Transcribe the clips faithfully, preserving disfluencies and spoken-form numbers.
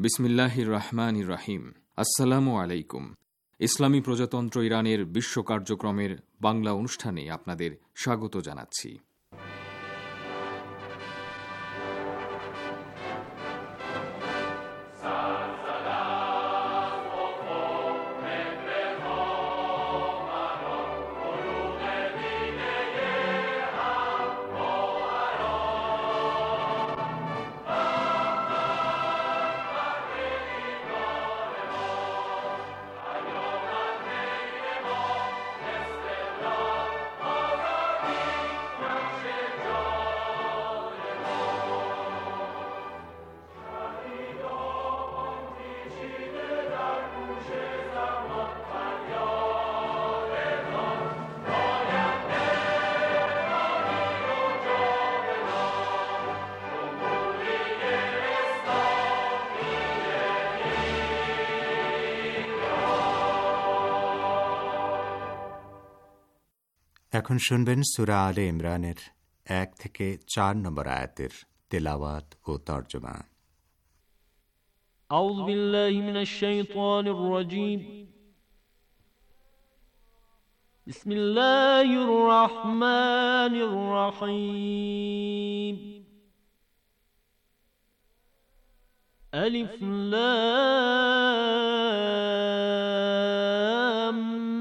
বিসমিল্লাহির রহমানির রহিম। আসসালামু আলাইকুম। ইসলামী প্রজাতন্ত্র ইরানের বিশ্ব কার্যক্রমের বাংলা অনুষ্ঠানে আপনাদের স্বাগত জানাচ্ছি। এখন শুনবেন সূরা আলে ইমরানের এক থেকে চার নম্বর আয়াতের তেলাওয়াত ও তরজমা। আউযু বিল্লাহি মিনাশ শাইতানির রাজীম। বিসমিল্লাহির রহমানির রহিম। আলিফ লাম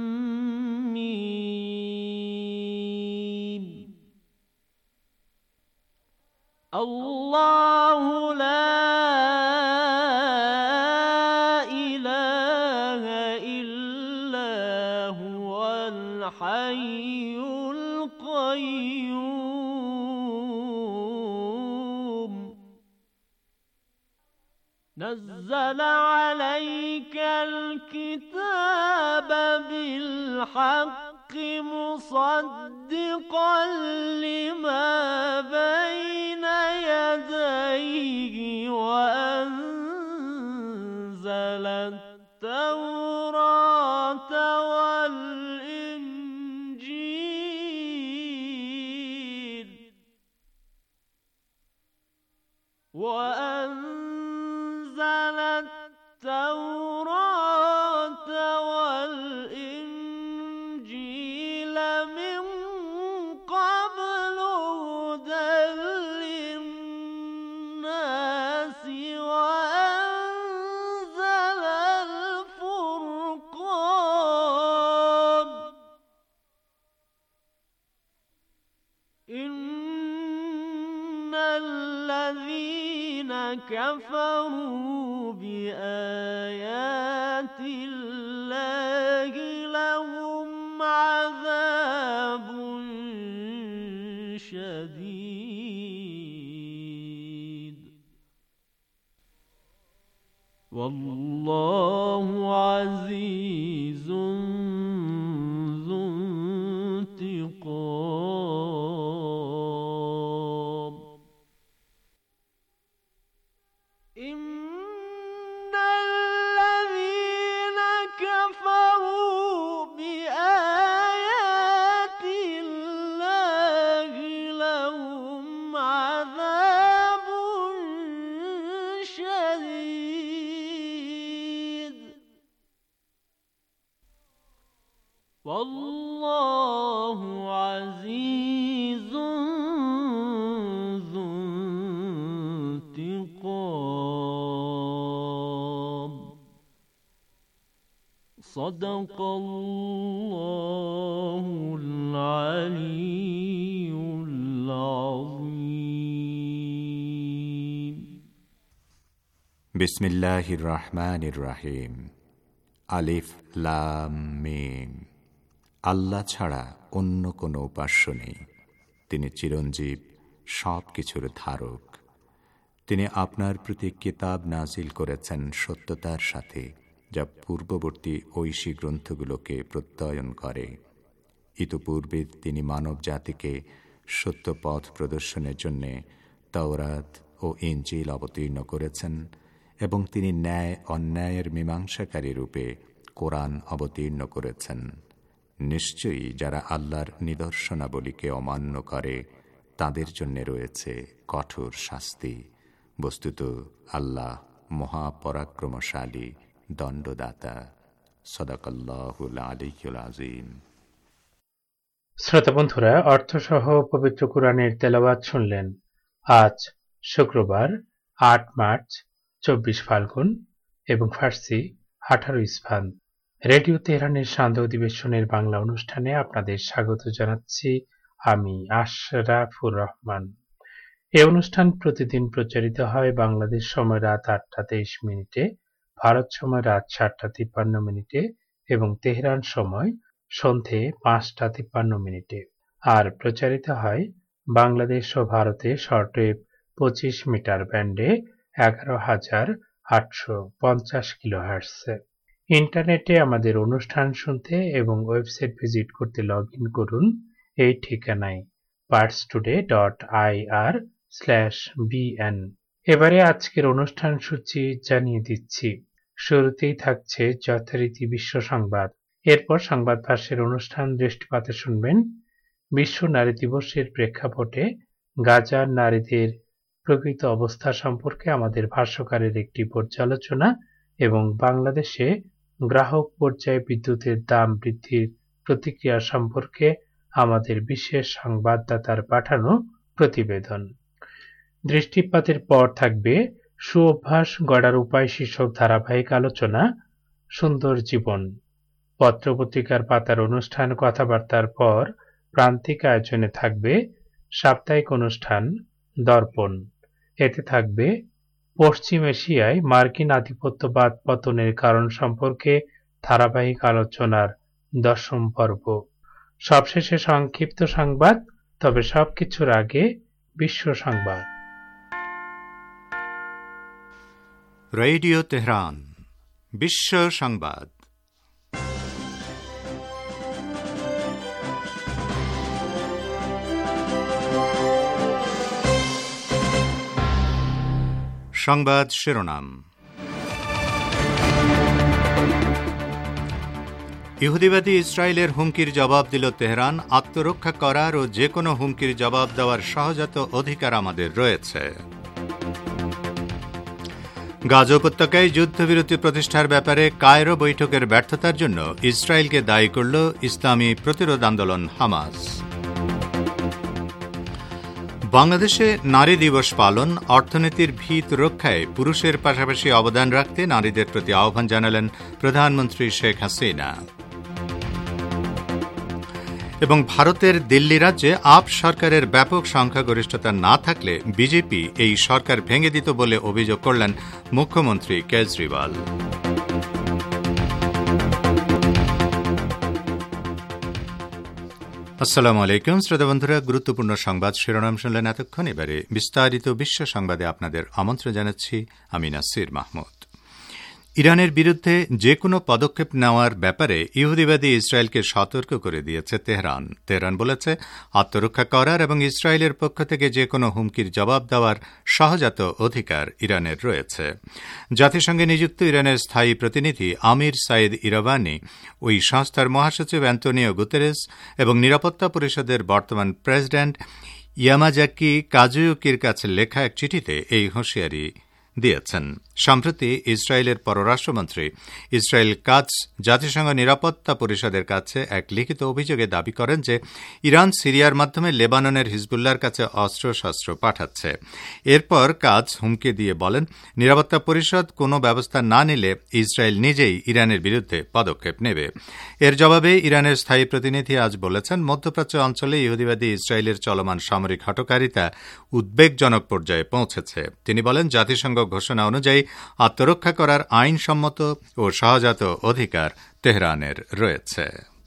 আল্লাহু লা ইলাহা ইল্লা হুয়াল হাইয়ুল কাইয়্যুম নাযালা আলাইকাল কিতাবা বিল হাক্কি মুসাদ্দিকাল লিমা বাইনা ইয়াদাইহি ওয়া আনজালাত তাওরাতা ওয়াল ইনজিল ওয়া আনজালাত তাওরাতা ওয়াল ইনজিল মিন ক্বাবলু হুদাল লিন্নাসি ওয়া আনজালাল ফুরকান ইন্নাল্লাযীনা কাফারু বিআয়াতিল্লাহি লাহুম আযাবুন শাদীদ ওয়াল্লাহু আযীজুন যু ইনতিকাম। ইন্নাল্লাযীনা কাফারু বিআয়াতিল্লাহি লাহুম আযাবুন শাদীদ ওয়াল্লাহু আযীজুন যু ইনতিকাম। সাদাকাল্লাহুল আলিয়্যুল আযীম। বিসমিল্লাহির রহমানির রহিম। আলিফ লাম মিম। আল্লাহ ছাড়া অন্য কোনো উপাস্য নেই। তিনি চিরঞ্জীব, সব কিছুর ধারক। তিনি আপনার প্রতি কিতাব নাজিল করেছেন সত্যতার সাথে, যা পূর্ববর্তী ঐশী গ্রন্থগুলোকে প্রত্যয়ন করে। ইতপূর্বে তিনি মানব জাতিকে সত্য পথ প্রদর্শনের জন্য তাওরাত ও ইনজিল অবতীর্ণ করেছেন এবং তিনি ন্যায় অন্যায়ের মীমাংসাকারী রূপে কোরআন অবতীর্ণ করেছেন। নিশ্চয়ই যারা আল্লাহর নিদর্শনাবলীকে অমান্য করে তাদের জন্য রয়েছে কঠোর শাস্তি। বস্তুত আল্লাহ মহাপরাক্রমশালী দণ্ডদাতা। সাদাকাল্লাহুল আলিয়্যুল আযীম। শ্রোতা বন্ধুরা, অর্থসহ পবিত্র কুরআনের তেলাওয়াত শুনলেন। আজ শুক্রবার আট মার্চ, চব্বিশ ফাল্গুন এবং ফার্সি আঠারো ইসফান। রেডিও তেহরানের সান্ধ্য অধিবেশনের বাংলা অনুষ্ঠানে আপনাদের স্বাগত জানাচ্ছি আমি আশরাফুর রহমান। এই অনুষ্ঠান প্রতিদিন প্রচারিত হয় বাংলাদেশ সময় রাত আটটা তেইশ মিনিটে, ভারত সময় রাত সাতটা তিপ্পান্ন মিনিটে এবং তেহরান সময় সন্ধে পাঁচটা তিপ্পান্ন মিনিটে। আর প্রচারিত হয় বাংলাদেশ ও ভারতে শর্টওয়েভ পঁচিশ মিটার ব্যান্ডে এগারো হাজার আটশো পঞ্চাশ কিলোহার্টজে। ইন্টারনেটে আমাদের অনুষ্ঠান শুনতে এবং ওয়েবসাইট ভিজিট করতে লগ ইন করুন এই ঠিকানায় Pars today dot I R slash B. এবারে আজকের অনুষ্ঠান সূচি জানিয়ে দিচ্ছি। শুরুতেই থাকছে যথারীতি বিশ্ব সংবাদ, এরপর সংবাদ ভাষ্যের অনুষ্ঠান দৃষ্টিপাতে শুনবেন বিশ্ব নারী দিবসের প্রেক্ষাপটে গাজার নারীদের প্রকৃত অবস্থা সম্পর্কে আমাদের ভাষ্যকারের একটি পর্যালোচনা এবং বাংলাদেশে গ্রাহক পর্যায়ে বিদ্যুতের দাম বৃদ্ধির প্রতিক্রিয়া সম্পর্কে আমাদের বিশেষ সংবাদদাতার পাঠানো প্রতিবেদন। দৃষ্টিপাতের পর থাকবে সুঅভ্যাস গড়ার উপায় শীর্ষক ধারাবাহিক আলোচনা সুন্দর জীবন। পত্রপত্রিকার পাতার অনুষ্ঠান কথাবার্তার পর প্রান্তিক আয়োজনে থাকবে সাপ্তাহিক অনুষ্ঠান দর্পণ। এতে থাকবে পশ্চিম এশিয়ায় মার্কিন আধিপত্যবাদ পতনের কারণ সম্পর্কে ধারাবাহিক আলোচনার দশম পর্ব। সবশেষে সংক্ষিপ্ত সংবাদ, তবে সবকিছুর আগে বিশ্ব সংবাদ। রেডিও তেহরান বিশ্ব সংবাদ। সংবাদ শিরোনাম। ইহুদিবাদী ইসরায়েলের হুমকির জবাব দিল তেহরান। আত্মরক্ষা করার ও যে কোনো হুমকির জবাব দেওয়ার সহজাত অধিকার আমাদের রয়েছে। গাজা উপত্যকায় যুদ্ধবিরতি প্রতিষ্ঠার ব্যাপারে কায়রো বৈঠকের ব্যর্থতার জন্য ইসরায়েলকে দায়ী করল ইসলামী প্রতিরোধ আন্দোলন হামাস। বাংলাদেশে নারী দিবস পালন, অর্থনীতির ভিত রক্ষায় পুরুষের পাশাপাশি অবদান রাখতে নারীদের প্রতি আহ্বান জানালেন প্রধানমন্ত্রী শেখ হাসিনা। এবং ভারতের দিল্লি রাজ্যে আপ সরকারের ব্যাপক সংখ্যাগরিষ্ঠতা না থাকলে বিজেপি এই সরকার ভেঙে দিত বলে অভিযোগ করলেন মুখ্যমন্ত্রী কেজরিওয়াল। আসসালামু আলাইকুম শ্রোতা বন্ধুরা, গুরুত্বপূর্ণ সংবাদ শিরোনাম শুনলেন এতক্ষণ। এবারে বিস্তারিত বিশ্ব সংবাদে আপনাদের আমন্ত্রণ জানাচ্ছি আমি নাসির মাহমুদ। ইরানের বিরুদ্ধে যে কোনো পদক্ষেপ নেওয়ার ব্যাপারে ইহুদিবাদী ইসরায়েলকে সতর্ক করে দিয়েছে তেহরান। তেহরান বলেছে, আত্মরক্ষা করার এবং ইসরায়েলের পক্ষ থেকে যে কোনো হুমকির জবাব দেওয়ার সহজাত অধিকার ইরানের রয়েছে। জাতিসংঘে নিযুক্ত ইরানের স্থায়ী প্রতিনিধি আমির সাইদ ইরাবানি, ওই সংস্থার মহাসচিব অ্যান্তোনিও গুতেরেস এবং নিরাপত্তা পরিষদের বর্তমান প্রেসিডেন্ট ইয়ামাজাকি কাজুয়ুকির কাছে লেখা এক চিঠিতে এই হুঁশিয়ারি দিয়েছেন। সম্প্রতি ইসরায়েলের পররাষ্ট্রমন্ত্রী ইসরায়েল কাটজ জাতিসংঘ নিরাপত্তা পরিষদের কাছে এক লিখিত অভিযোগে দাবি করেন যে ইরান সিরিয়ার মাধ্যমে লেবাননের হিজবুল্লাহর কাছে অস্ত্রশস্ত্র পাঠাচ্ছে। এরপর কাটজ হুমকি দিয়ে বলেন, নিরাপত্তা পরিষদ কোনো ব্যবস্থা না নিলে ইসরায়েল নিজেই ইরানের বিরুদ্ধে পদক্ষেপ নেবে। এর জবাবে ইরানের স্থায়ী প্রতিনিধি আজ বলেছেন, মধ্যপ্রাচ্য অঞ্চলে ইহুদিবাদী ইসরায়েলের চলমান সামরিক হঠকারিতা উদ্বেগজনক পর্যায়ে পৌঁছেছে। তিনি বলেন, জাতিসংঘ ঘোষণা অনুযায়ী আত্মরক্ষা করার আইনসম্মত ও সহজাত অধিকার তেহরানের রয়েছে।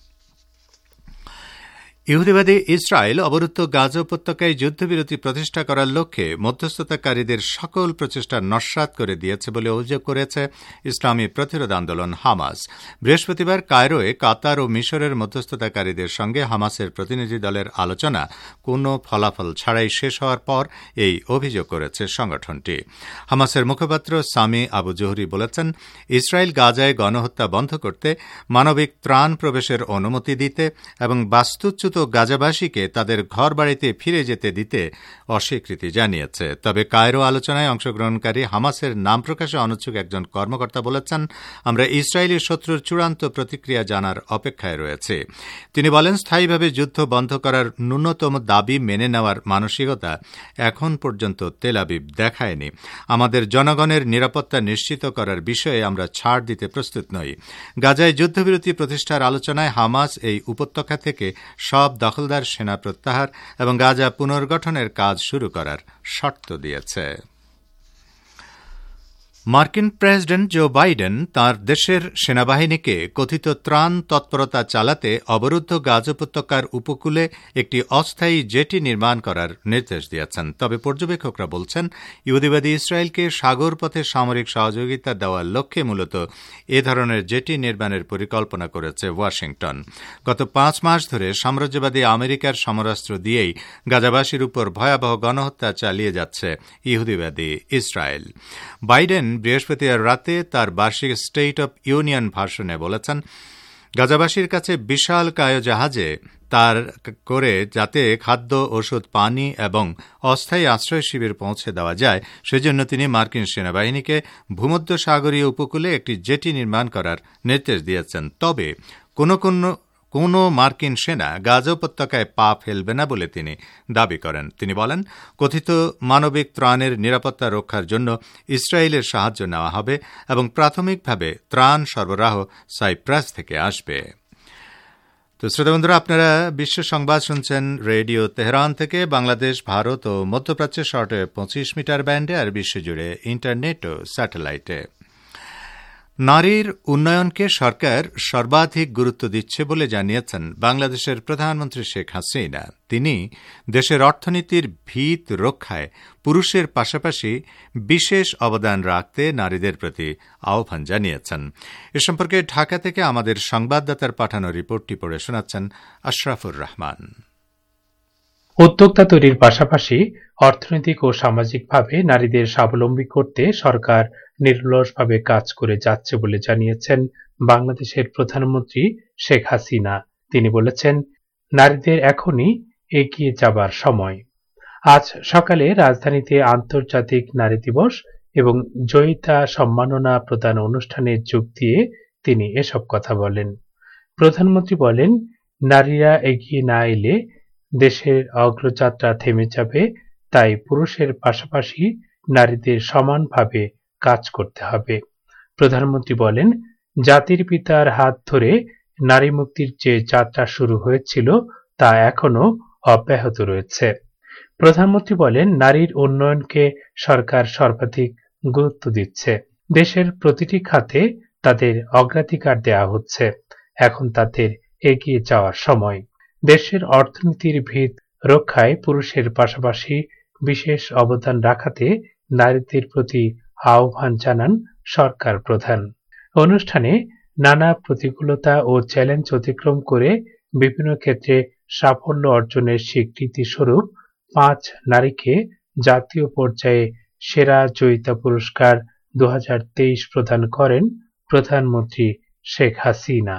ইহুদিবাদী ইসরায়েল অবরুদ্ধ গাজা উপত্যকায় যুদ্ধবিরতি প্রতিষ্ঠা করার লক্ষ্যে মধ্যস্থতাকারীদের সকল প্রচেষ্টা নস্যাৎ করে দিয়েছে বলে অভিযোগ করেছে ইসলামী প্রতিরোধ আন্দোলন হামাস। বৃহস্পতিবার কায়রোয় কাতার ও মিশরের মধ্যস্থতাকারীদের সঙ্গে হামাসের প্রতিনিধি দলের আলোচনা কোনো ফলাফল ছাড়াই শেষ হওয়ার পর এই অভিযোগ করেছে সংগঠনটি। হামাসের মুখপাত্র সামি আবু জোহরি বলেছেন, ইসরায়েল গাজায় গণহত্যা বন্ধ করতে, মানবিক ত্রাণ প্রবেশের অনুমতি দিতে এবং বাস্তুচ্যুত অন্তত গাজাবাসীকে তাদের ঘরবাড়িতে ফিরে যেতে দিতে অস্বীকৃতি জানিয়েছে। তবে কায়রো আলোচনায় অংশগ্রহণকারী হামাসের নাম প্রকাশে অনিচ্ছুক একজন কর্মকর্তা বলেছেন, আমরা ইসরায়েলি শত্রুর চূড়ান্ত প্রতিক্রিয়া জানার অপেক্ষায় রয়েছে। তিনি বলেন, স্থায়ীভাবে যুদ্ধ বন্ধ করার ন্যূনতম দাবি মেনে নেওয়ার মানসিকতা এখন পর্যন্ত তেল আবিব দেখায়নি। আমাদের জনগণের নিরাপত্তা নিশ্চিত করার বিষয়ে আমরা ছাড় দিতে প্রস্তুত নই। গাজায় যুদ্ধবিরতি প্রতিষ্ঠার আলোচনায় হামাস এই উপত্যকা থেকে সব দখলদার সেনা প্রত্যাহার এবং গাজা পুনর্গঠনের কাজ শুরু করার শর্ত দিয়েছে। মার্কিন প্রেসিডেন্ট জো বাইডেন তাঁর দেশের সেনাবাহিনীকে কথিত ত্রাণ তৎপরতা চালাতে অবরুদ্ধ গাজা উপত্যকার উপকূলে একটি অস্থায়ী জেটি নির্মাণ করার নির্দেশ দিয়েছেন। তবে পর্যবেক্ষকরা বলছেন, ইহুদিবাদী ইসরায়েলকে সাগর পথে সামরিক সহযোগিতা দেওয়ার লক্ষ্যে মূলত এ ধরনের জেটি নির্মাণের পরিকল্পনা করেছে ওয়াশিংটন। গত পাঁচ মাস ধরে সাম্রাজ্যবাদী আমেরিকার সমরাস্ত্র দিয়েই গাজাবাসীর উপর ভয়াবহ গণহত্যা চালিয়ে যাচ্ছে ইহুদিবাদী ইসরায়েল। বাইডেন বৃহস্পতিবার রাতে তার বার্ষিক স্টেট অব ইউনিয়ন ভাষণে বলেছেন, গাজাবাসীর কাছে বিশাল কায় জাহাজে তার করে যাতে খাদ্য, ওষুধ, পানি এবং অস্থায়ী আশ্রয় শিবির পৌঁছে দেওয়া যায়, সেজন্য তিনি মার্কিন সেনাবাহিনীকে ভূমধ্যসাগরীয় উপকূলে একটি জেটি নির্মাণ করার নির্দেশ দিয়েছেন। তবে কোনো কোনো কোনো মার্কিন সেনা গাজা উপত্যকায় পা ফেলবে না বলে তিনি দাবি করেন। তিনি বলেন, কথিত মানবিক ত্রাণের নিরাপত্তা রক্ষার জন্য ইসরায়েলের সাহায্য নেওয়া হবে এবং প্রাথমিকভাবে ত্রাণ সরবরাহ সাইপ্রাস থেকে আসবে। তো শ্রোতা বন্ধুরা, আপনারা বিশ্ব সংবাদ শুনছেন রেডিও তেহরান থেকে। বাংলাদেশ, ভারত ও মধ্যপ্রাচ্যের শর্টওয়েভ পঁচিশ মিটার ব্যান্ডে আর বিশ্বজুড়ে ইন্টারনেট ও স্যাটেলাইটে। নারীর উন্নয়নকে সরকার সর্বাধিক গুরুত্ব দিচ্ছে বলে জানিয়েছেন বাংলাদেশের প্রধানমন্ত্রী শেখ হাসিনা। তিনি দেশের অর্থনীতির ভিত রক্ষায় পুরুষের পাশাপাশি বিশেষ অবদান রাখতে নারীদের প্রতি আহ্বান জানিয়েছেন। এ সম্পর্কে ঢাকা থেকে আমাদের সংবাদদাতার পাঠানো রিপোর্টটি পড়ে শোনাচ্ছেন আশরাফুর রহমান। উদ্যোক্তা তৈরির পাশাপাশি অর্থনৈতিক ও সামাজিকভাবে নারীদের স্বাবলম্বী করতে সরকার নিরলসভাবে কাজ করে যাচ্ছে বলে জানিয়েছেন বাংলাদেশের প্রধানমন্ত্রী শেখ হাসিনা। তিনি বলেছেন, নারীদের এখনই এগিয়ে যাবার সময়। আজ সকালে রাজধানীতে আন্তর্জাতিক নারী দিবস এবং জয়িতা সম্মাননা প্রদান অনুষ্ঠানে যোগ দিয়ে তিনি এসব কথা বলেন। প্রধানমন্ত্রী বলেন, নারীরা এগিয়ে না এলে দেশের অগ্রযাত্রা থেমে যাবে, তাই পুরুষের পাশাপাশি নারীদের সমানভাবে কাজ করতে হবে। প্রধানমন্ত্রী বলেন, জাতির পিতার হাত ধরে নারী মুক্তির যে যাত্রা শুরু হয়েছিল তা এখনো অব্যাহত রয়েছে। প্রধানমন্ত্রী বলেন, নারীর উন্নয়নকে সরকার সর্বাধিক গুরুত্ব দিচ্ছে। দেশের প্রতিটি খাতে তাদের অগ্রাধিকার দেওয়া হচ্ছে। এখন তাদের এগিয়ে যাওয়ার সময়। দেশের অর্থনীতির ভিত রক্ষায় পুরুষের পাশাপাশি বিশেষ অবদান রাখাতে নারীদের প্রতি আহ্বান জানান সরকার প্রধান। অনুষ্ঠানে নানা প্রতিকূলতা ও চ্যালেঞ্জ অতিক্রম করে বিভিন্ন ক্ষেত্রে সাফল্য অর্জনের স্বীকৃতি স্বরূপ পাঁচ নারীকে জাতীয় পর্যায়ে সেরা জয়িতা পুরস্কার দু হাজার তেইশ প্রদান করেন প্রধানমন্ত্রী শেখ হাসিনা।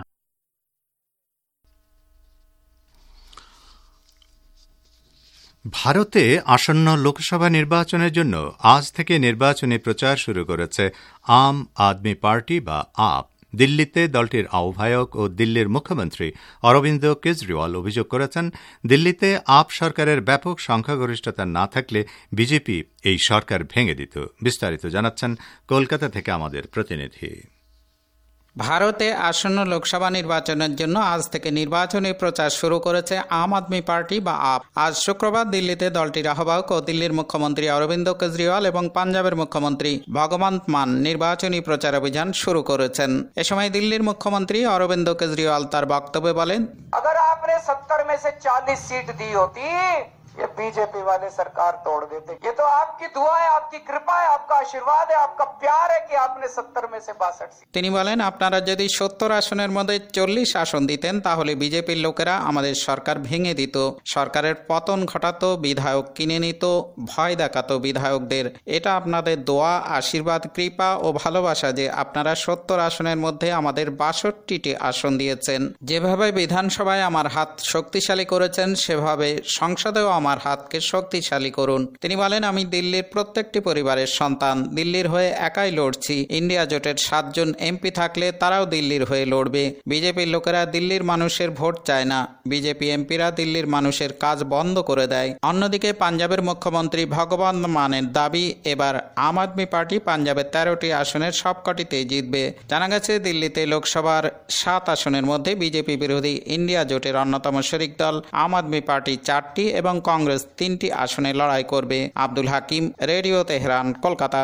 ভারতে আসন্ন লোকসভা নির্বাচনের জন্য আজ থেকে নির্বাচনী প্রচার শুরু করেছে আম আদমি পার্টি বা আপ। দিল্লিতে দলটির আহ্বায়ক ও দিল্লির মুখ্যমন্ত্রী অরবিন্দ কেজরিওয়াল অভিযোগ করেছেন, দিল্লিতে আপ সরকারের ব্যাপক সংখ্যাগরিষ্ঠতা না থাকলে বিজেপি এই সরকার ভেঙে দিত। বিস্তারিত জানাচ্ছেন কলকাতা থেকে আমাদের প্রতিনিধি। ভারতে আসন্ন লোকসভা নির্বাচনের জন্য আজ থেকে নির্বাচনী প্রচার শুরু করেছে আম আদমি পার্টি বা আপ। আজ শুক্রবার দিল্লিতে দলটির আহ্বায়ক ও দিল্লির মুখ্যমন্ত্রী অরবিন্দ কেজরিওয়াল এবং পাঞ্জাবের মুখ্যমন্ত্রী ভগবন্ত মান নির্বাচনী প্রচার অভিযান শুরু করেছেন। এ সময় দিল্লির মুখ্যমন্ত্রী অরবিন্দ কেজরিওয়াল তার বক্তব্যে বলেন, अगर आपने सत्तर में से चालीस सीट दी होती ये बीजेपी वाले सरकार तोड़ देते। ये तो आपकी दुआ है, आपकी कृपा है, आपका आशीर्वाद है, आपका प्यार है कि आपने सत्तर में से बासठ सीट। তিনি বলেন, আপনারা যদি সত্তর আসনের মধ্যে চল্লিশ আসন দিতেন তাহলে বিজেপির লোকেরা আমাদের সরকার ভেঙে দিত, সরকারের পতন ঘটাতো, বিধায়ক কিনে নিত, ভয় দেখাতো বিধায়কদের। এটা আপনাদের দোয়া, আশীর্বাদ, কৃপা ও ভালোবাসা যে আপনারা সত্তর আসনের মধ্যে আমাদের বাষট্টিটি আসন দিয়েছেন। যেভাবে বিধানসভায় আমার হাত শক্তিশালী করেছেন সেভাবে সংসদেও আমার হাতকে শক্তিশালী করুন। তিনি বলেন, আমি দিল্লির প্রত্যেকটি পরিবারের সন্তান, দিল্লির হয়ে একাই লড়ছি। ইন্ডিয়া জোটের সাতজন এমপি থাকলে তারাও দিল্লির হয়ে লড়বে। বিজেপির লোকেরা দিল্লির মানুষের ভোট চায় না, বিজেপি এমপিরা দিল্লির মানুষের কাজ বন্ধ করে দেয়। অন্যদিকে পাঞ্জাবের মুখ্যমন্ত্রী ভগবন্ত মানের দাবি, এবার আম আদমি পার্টি পাঞ্জাবের তেরোটি আসনের সবকটিতেই জিতবে। জানা গেছে দিল্লিতে লোকসভার সাত আসনের মধ্যে বিজেপি বিরোধী ইন্ডিয়া জোটের অন্যতম শরিক দল আম আদমি পার্টি চারটি এবং কংগ্রেস তিনটি আসনে লড়াই করবে। Abdul Hakim, radio Tehran, Kolkata.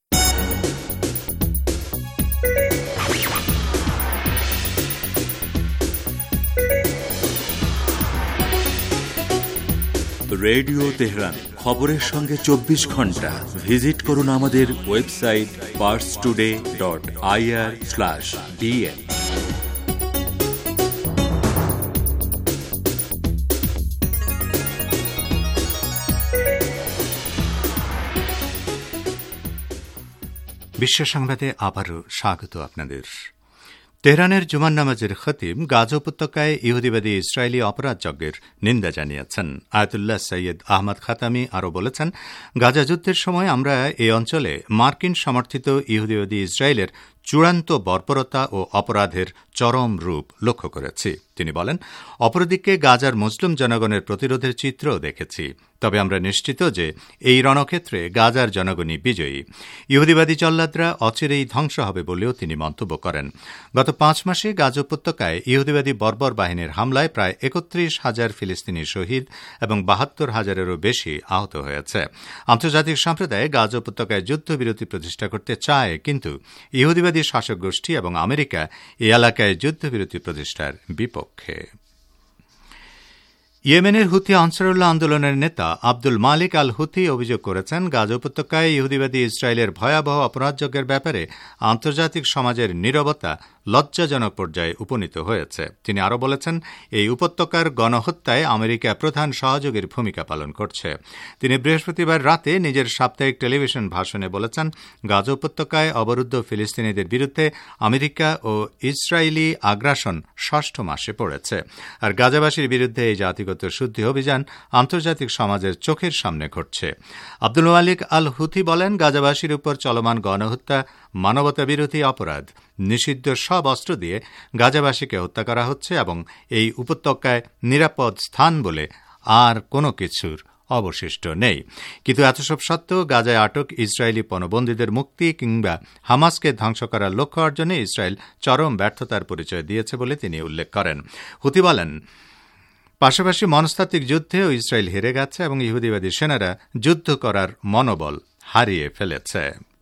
Radio Tehran, খবরের সঙ্গে চব্বিশ ঘন্টা। ভিজিট করুন আমাদের website Pars today dot I R slash D N. বিশ্ব সংবাদে আবারও স্বাগত আপনাদের। তেহরানের জুমার নামাজের খতিব গাজা উপত্যকায় ইহুদিবাদী ইসরায়েলি অপরাধযজ্ঞের নিন্দা জানিয়েছেন। আয়াতুল্লাহ সৈয়দ আহমদ খাতামি আরও বলেছেন, গাজা যুদ্ধের সময় আমরা এই অঞ্চলে মার্কিন সমর্থিত ইহুদিবাদী ইসরায়েলের চূড়ান্ত বর্বরতা ও অপরাধের চরম রূপ লক্ষ্য করেছি। তিনি বলেন, অপরদিকে গাজার মুসলিম জনগণের প্রতিরোধের চিত্রও দেখেছি, তবে আমরা নিশ্চিত যে এই রণক্ষেত্রে গাজার জনগণই বিজয়ী। ইহুদিবাদী জল্লাদরা অচিরেই ধ্বংস হবে বলেও তিনি মন্তব্য করেন। গত পাঁচ মাসে গাজা উপত্যকায় ইহুদিবাদী বর্বর বাহিনীর হামলায় প্রায় একত্রিশ হাজার ফিলিস্তিনি শহীদ এবং বাহাত্তর হাজারেরও বেশি আহত হয়েছে। আন্তর্জাতিক সম্প্রদায় গাজা উপত্যকায় যুদ্ধবিরতি প্রতিষ্ঠা করতে চায়, কিন্তু ইহুদিবাদী শাসক গোষ্ঠী এবং আমেরিকা এই এলাকায় যুদ্ধবিরতি প্রতিষ্ঠার বিপক্ষে। ইয়েমেনের হুথি আনসারুল্লাহ আন্দোলনের নেতা আব্দুল মালিক আল হুথি অভিযোগ করেছেন, গাজা উপত্যকায় ইহুদিবাদী ইসরায়েলের ভয়াবহ অপরাধযজ্ঞের ব্যাপারে আন্তর্জাতিক সমাজের নীরবতা লজ্জাজনক পর্যায়ে উপনীত হয়েছে। তিনি আরও বলেছেন, এই উপত্যকার গণহত্যায় আমেরিকা প্রধান সহযোগীর ভূমিকা পালন করছে। তিনি বৃহস্পতিবার রাতে নিজের সাপ্তাহিক টেলিভিশন ভাষণে বলেছেন, গাজা উপত্যকায় অবরুদ্ধ ফিলিস্তিনিদের বিরুদ্ধে আমেরিকা ও ইসরায়েলি আগ্রাসন ষষ্ঠ মাসে পড়েছে, আর গাজাবাসীর বিরুদ্ধে এই জাতিগত শুদ্ধি অভিযান আন্তর্জাতিক সমাজের চোখের সামনে ঘটছে। আব্দুল মালিক আল হুথি বলেন, গাজাবাসীর উপর চলমান গণহত্যা মানবতা বিরোধী অপরাধ। নিষিদ্ধ সব অস্ত্র দিয়ে গাজাবাসীকে হত্যা করা হচ্ছে এবং এই উপত্যকায় নিরাপদ স্থান বলে আর কোনো কিছুর অবশিষ্ট নেই। কিন্তু এত সব সত্ত্বেও গাজায় আটক ইসরায়েলি পণবন্দীদের মুক্তি কিংবা হামাসকে ধ্বংস করার লক্ষ্য অর্জনে ইসরায়েল চরম ব্যর্থতার পরিচয় দিয়েছে বলে তিনি উল্লেখ করেন। হুথি বলেন, পাশাপাশি মনস্তাত্ত্বিক যুদ্ধেও ইসরায়েল হেরে গেছে এবং ইহুদিবাদী সেনারা যুদ্ধ করার মনোবল হারিয়ে ফেলেছে।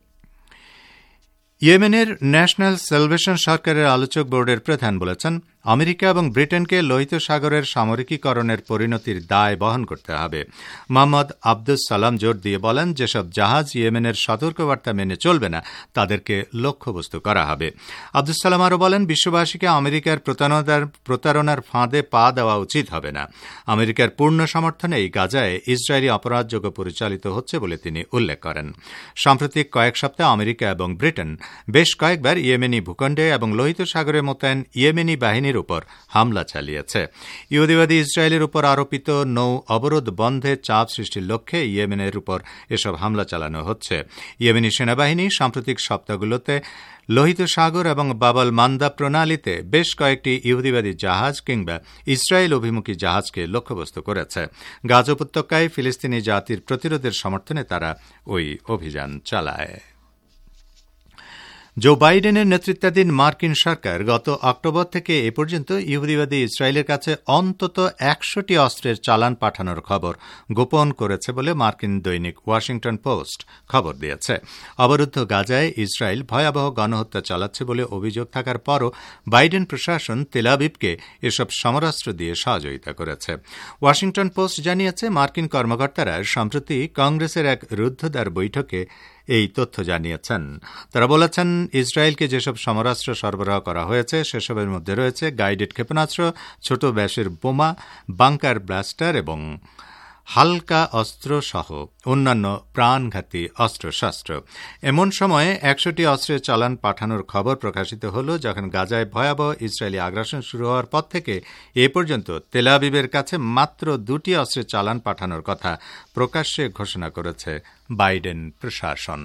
ইয়েমেনের ন্যাশনাল সেলভেশন সরকারের আলোচক বোর্ডের প্রধান বলেছেন, আমেরিকা এবং ব্রিটেনকে লোহিত সাগরের সামরিকীকরণের পরিণতির দায় বহন করতে হবে। মোহাম্মদ আব্দুস সালাম জোর দিয়ে বলেন, যেসব জাহাজ ইয়েমেনের সতর্কবার্তা মেনে চলবে না তাদেরকে লক্ষ্যবস্তু করা হবে। আব্দুস সালাম আরও বলেন, বিশ্ববাসীকে আমেরিকার প্রতারণার প্রতারণার ফাঁদে পা দেওয়া উচিত হবে না। আমেরিকার পূর্ণ সমর্থনে এই গাজায় ইসরায়েলি অপরাধযোগ্য পরিচালিত হচ্ছে বলে তিনি উল্লেখ করেন। সাম্প্রতিক কয়েক সপ্তাহ আমেরিকা এবং ব্রিটেন বেশ কয়েকবার ইয়েমেনি ভূখণ্ডে এবং লোহিত সাগরে মোতায়েন ইয়েমেনি বাহিনীর উপর হামলা চালিয়েছে। ইহুদিবাদী ইসরায়েলের উপর আরোপিত নৌ অবরোধ বন্ধে চাপ সৃষ্টির লক্ষ্যে ইয়েমেনের উপর এসব হামলা চালানো হচ্ছে। ইয়েমেনি সেনাবাহিনী সাম্প্রতিক সপ্তাহগুলোতে লোহিত সাগর এবং বাবাল মান্দা প্রণালীতে বেশ কয়েকটি ইহুদিবাদী জাহাজ কিংবা ইসরায়েল অভিমুখী জাহাজকে লক্ষ্যবস্তু করেছে। গাজা উপত্যকায় ফিলিস্তিনি জাতির প্রতিরোধের সমর্থনে তারা ওই অভিযান চালায়। জো বাইডেনের নেতৃত্বাধীন মার্কিন সরকার গত অক্টোবর থেকে এ পর্যন্ত ইহুদিবাদী ইসরায়েলের কাছে অন্তত একশোটি অস্ত্রের চালান পাঠানোর খবর গোপন করেছে বলে মার্কিন দৈনিক ওয়াশিংটন পোস্ট খবর দিয়েছে। অবরুদ্ধ গাজায় ইসরায়েল ভয়াবহ গণহত্যা চালাচ্ছে বলে অভিযোগ থাকার পরও বাইডেন প্রশাসন তেল আবিবকে এসব সমরাস্ত্র দিয়ে সহযোগিতা করেছে। ওয়াশিংটন পোস্ট জানিয়েছে, মার্কিন কর্মকর্তারা সম্প্রতি কংগ্রেসের এক রুদ্ধদ্বার বৈঠকে এই তথ্য জানিয়েছেন। তারা বলেছেন, ইসরায়েলকে যেসব সমরাস্ত্র সরবরাহ করা হয়েছে সেসবের মধ্যে রয়েছে গাইডেড ক্ষেপণাস্ত্র, ছোট ব্যাসের বোমা, বাংকার ব্লাস্টার এবং হালকা অস্ত্র সহ অন্যান্য প্রাণঘাতী অস্ত্রশস্ত্র। এমন সময়ে একশোটি অস্ত্রের চালান পাঠানোর খবর প্রকাশিত হল যখন গাজায় ভয়াবহ ইসরায়েলি আগ্রাসন শুরু হওয়ার পর থেকে এ পর্যন্ত তেল আবিবের কাছে মাত্র দুটি অস্ত্রের চালান পাঠানোর কথা প্রকাশ্যে ঘোষণা করেছে বাইডেন প্রশাসন।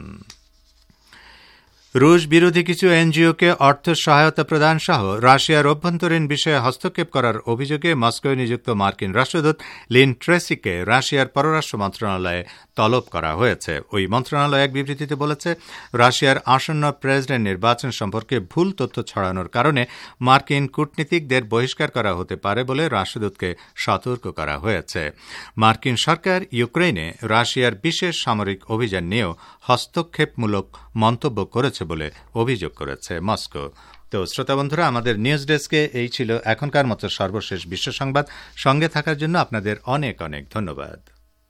রুশ বিরোধী কিছু এনজিওকে অর্থ সহায়তা প্রদান সহ রাশিয়ার অভ্যন্তরীণ বিষয়ে হস্তক্ষেপ করার অভিযোগে মস্কোয় নিযুক্ত মার্কিন রাষ্ট্রদূত লিন ট্রেসিকে রাশিয়ার পররাষ্ট্র মন্ত্রণালয়ে তলব করা হয়েছে। ওই মন্ত্রণালয় এক বিবৃতিতে বলেছে, রাশিয়ার আসন্ন প্রেসিডেন্ট নির্বাচন সম্পর্কে ভুল তথ্য ছড়ানোর কারণে মার্কিন কূটনীতিকদের বহিষ্কার করা হতে পারে বলে রাষ্ট্রদূতকে সতর্ক করা হয়েছে। মার্কিন সরকার ইউক্রেনে রাশিয়ার বিশেষ সামরিক অভিযান নিয়েও হস্তক্ষেপমূলক মন্তব্য করেছে বলে অভিযোগ করেছে মস্কো। তো শ্রোতা বন্ধুরা, আমাদের নিউজ ডেস্কে এই ছিল এখনকার মতো সর্বশেষ বিশ্ব সংবাদ। সঙ্গে থাকার জন্য আপনাদের অনেক অনেক ধন্যবাদ।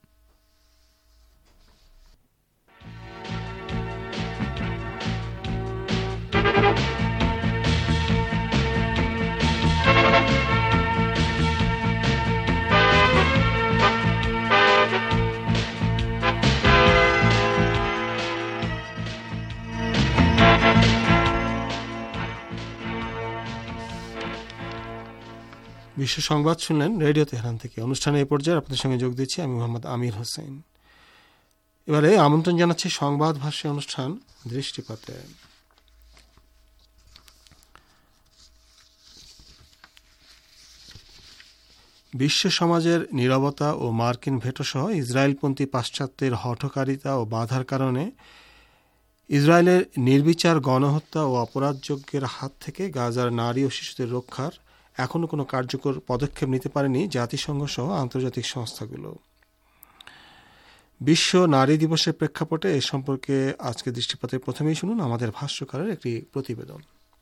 বিশ্ব সংবাদ শুনলেন রেডিও তেহরান থেকে। অনুষ্ঠানে এই পর্যায়ে আপনাদের সঙ্গে যোগ দিচ্ছি আমি মোহাম্মদ আমির হোসেন। এবারে আমন্ত্রণ জানাচ্ছি সংবাদ ভাষ্য অনুষ্ঠান দৃষ্টিপাতে। বিশ্ব সমাজের নীরবতা ও মার্কিন ভেটো সহ ইসরায়েলপন্থী পাশ্চাত্যের হঠকারিতা ও বাধার কারণে ইসরায়েলের নির্বিচার গণহত্যা ও অপরাধযজ্ঞের হাত থেকে গাজার নারী ও শিশুদের রক্ষার এখনও কোনো কার্যকর পদক্ষেপ নিতে পারেনি জাতিসংঘ সহ আন্তর্জাতিক সংস্থাগুলো। বিশ্ব নারী দিবসের প্রেক্ষাপটে এ সম্পর্কে আজকে দৃষ্টিপাতের প্রথমেই শুনুন আমাদের ভাষ্যকারের একটি প্রতিবেদন।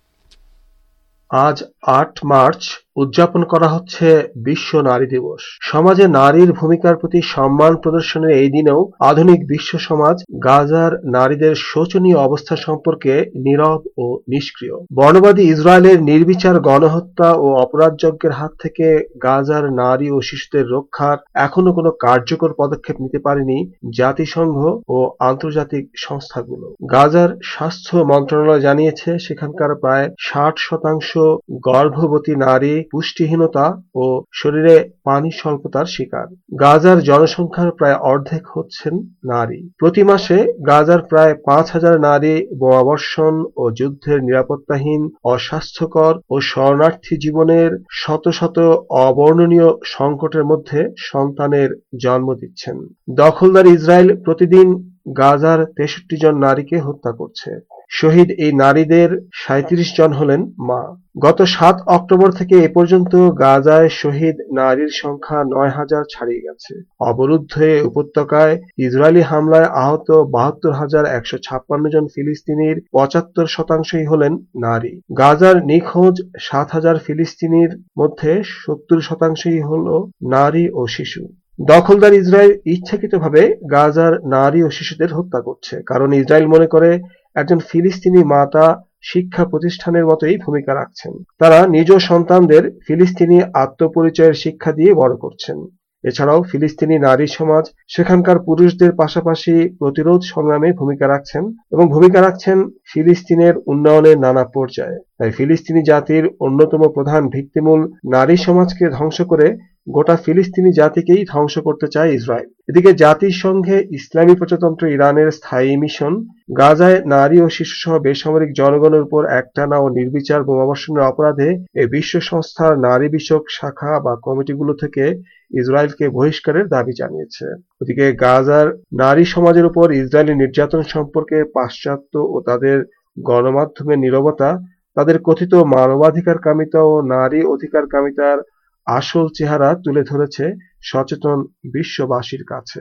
আজ আট মার্চ উদযাপন করা হচ্ছে বিশ্ব নারী দিবস। সমাজে নারীর ভূমিকার প্রতি সম্মান প্রদর্শনের এই দিনেও আধুনিক বিশ্ব সমাজ গাজার নারীদের শোচনীয় অবস্থা সম্পর্কে নীরব ও নিষ্ক্রিয়। বর্ণবাদী ইসরায়েলের নির্বিচার গণহত্যা ও অপরাধযজ্ঞের হাত থেকে গাজার নারী ও শিশুদের রক্ষার এখনো কোনো কার্যকর পদক্ষেপ নিতে পারেনি জাতিসংঘ ও আন্তর্জাতিক সংস্থাগুলো। গাজার স্বাস্থ্য মন্ত্রণালয় জানিয়েছে, সেখানকার প্রায় ষাট শতাংশ গর্ভবতী নারী পুষ্টিহীনতা ও শরীরে পানি স্বল্পতার শিকার। গাজার জনসংখ্যার প্রায় অর্ধেক হচ্ছেন নারী। প্রতি মাসে গাজার প্রায় পাঁচ হাজার নারী বোমাবর্ষণ ও যুদ্ধের নিরাপত্তাহীন, অস্বাস্থ্যকর ও শরণার্থী জীবনের শত শত অবর্ণনীয় সংকটের মধ্যে সন্তানের জন্ম দিচ্ছেন। দখলদার ইসরায়েল প্রতিদিন গাজার তেষট্টি জন নারীকে হত্যা করছে। শহীদ এই নারীদের সাঁইত্রিশ জন হলেন মা। গত সাত অক্টোবর থেকে এ পর্যন্ত গাজায় শহীদ নারীর সংখ্যা নয় হাজার ছাড়িয়ে গেছে। অবরুদ্ধ এ উপত্যকায় ইসরায়েলি হামলায় আহত বাহাত্তর হাজার একশো ছাপ্পান্ন জন ফিলিস্তিনির পঁচাত্তর শতাংশই হলেন নারী। গাজার নিখোঁজ সাত হাজার ফিলিস্তিনির মধ্যে সত্তর শতাংশই হল নারী ও শিশু। দখলদার ইসরায়েল ইচ্ছাকৃতভাবে গাজার নারী ও শিশুদের হত্যা করছে, কারণ ইসরায়েল মনে করে একজন ফিলিস্তিনি মাতা শিক্ষা প্রতিষ্ঠানের মতোই ভূমিকা রাখছেন। তারা নিজ সন্তানদের ফিলিস্তিনি আত্মপরিচয়ের শিক্ষা দিয়ে বড় করছেন। এছাড়াও ফিলিস্তিনি নারী সমাজ সেখানকার পুরুষদের পাশাপাশি প্রতিরোধ সংগ্রামে ভূমিকা রাখছেন এবং ভূমিকা রাখছেন ফিলিস্তিনের উন্নয়নের নানা পর্যায়ে। তাই ফিলিস্তিনি জাতির অন্যতম প্রধান ভিত্তিমূল নারী সমাজকে ধ্বংস করে গোটা ফিলিস্তিনি জাতিকেই ধ্বংস করতে চায় ইসরায়েল। এদিকে জাতিসংঘে ইসলামী প্রজাতন্ত্র ইরানের স্থায়ী মিশন গাজায় নারী ও শিশুসহ বেসামরিক জনগণের উপর একটানা ও নির্বিচার বোমাবর্ষণের অপরাধে এই বিশ্ব সংস্থার নারী বিষয়ক শাখা বা কমিটিগুলো থেকে ইসরায়েলকে বহিষ্কারের দাবি জানিয়েছে। ওদিকে গাজার নারী সমাজের উপর ইসরায়েলি নির্যাতন সম্পর্কে পাশ্চাত্য ও তাদের গণমাধ্যমের নীরবতা তাদের কথিত মানবাধিকার কামিতা ও নারী অধিকার কামিতার আসল চেহারা তুলে ধরেছে সচেতন বিশ্ববাসীর কাছে।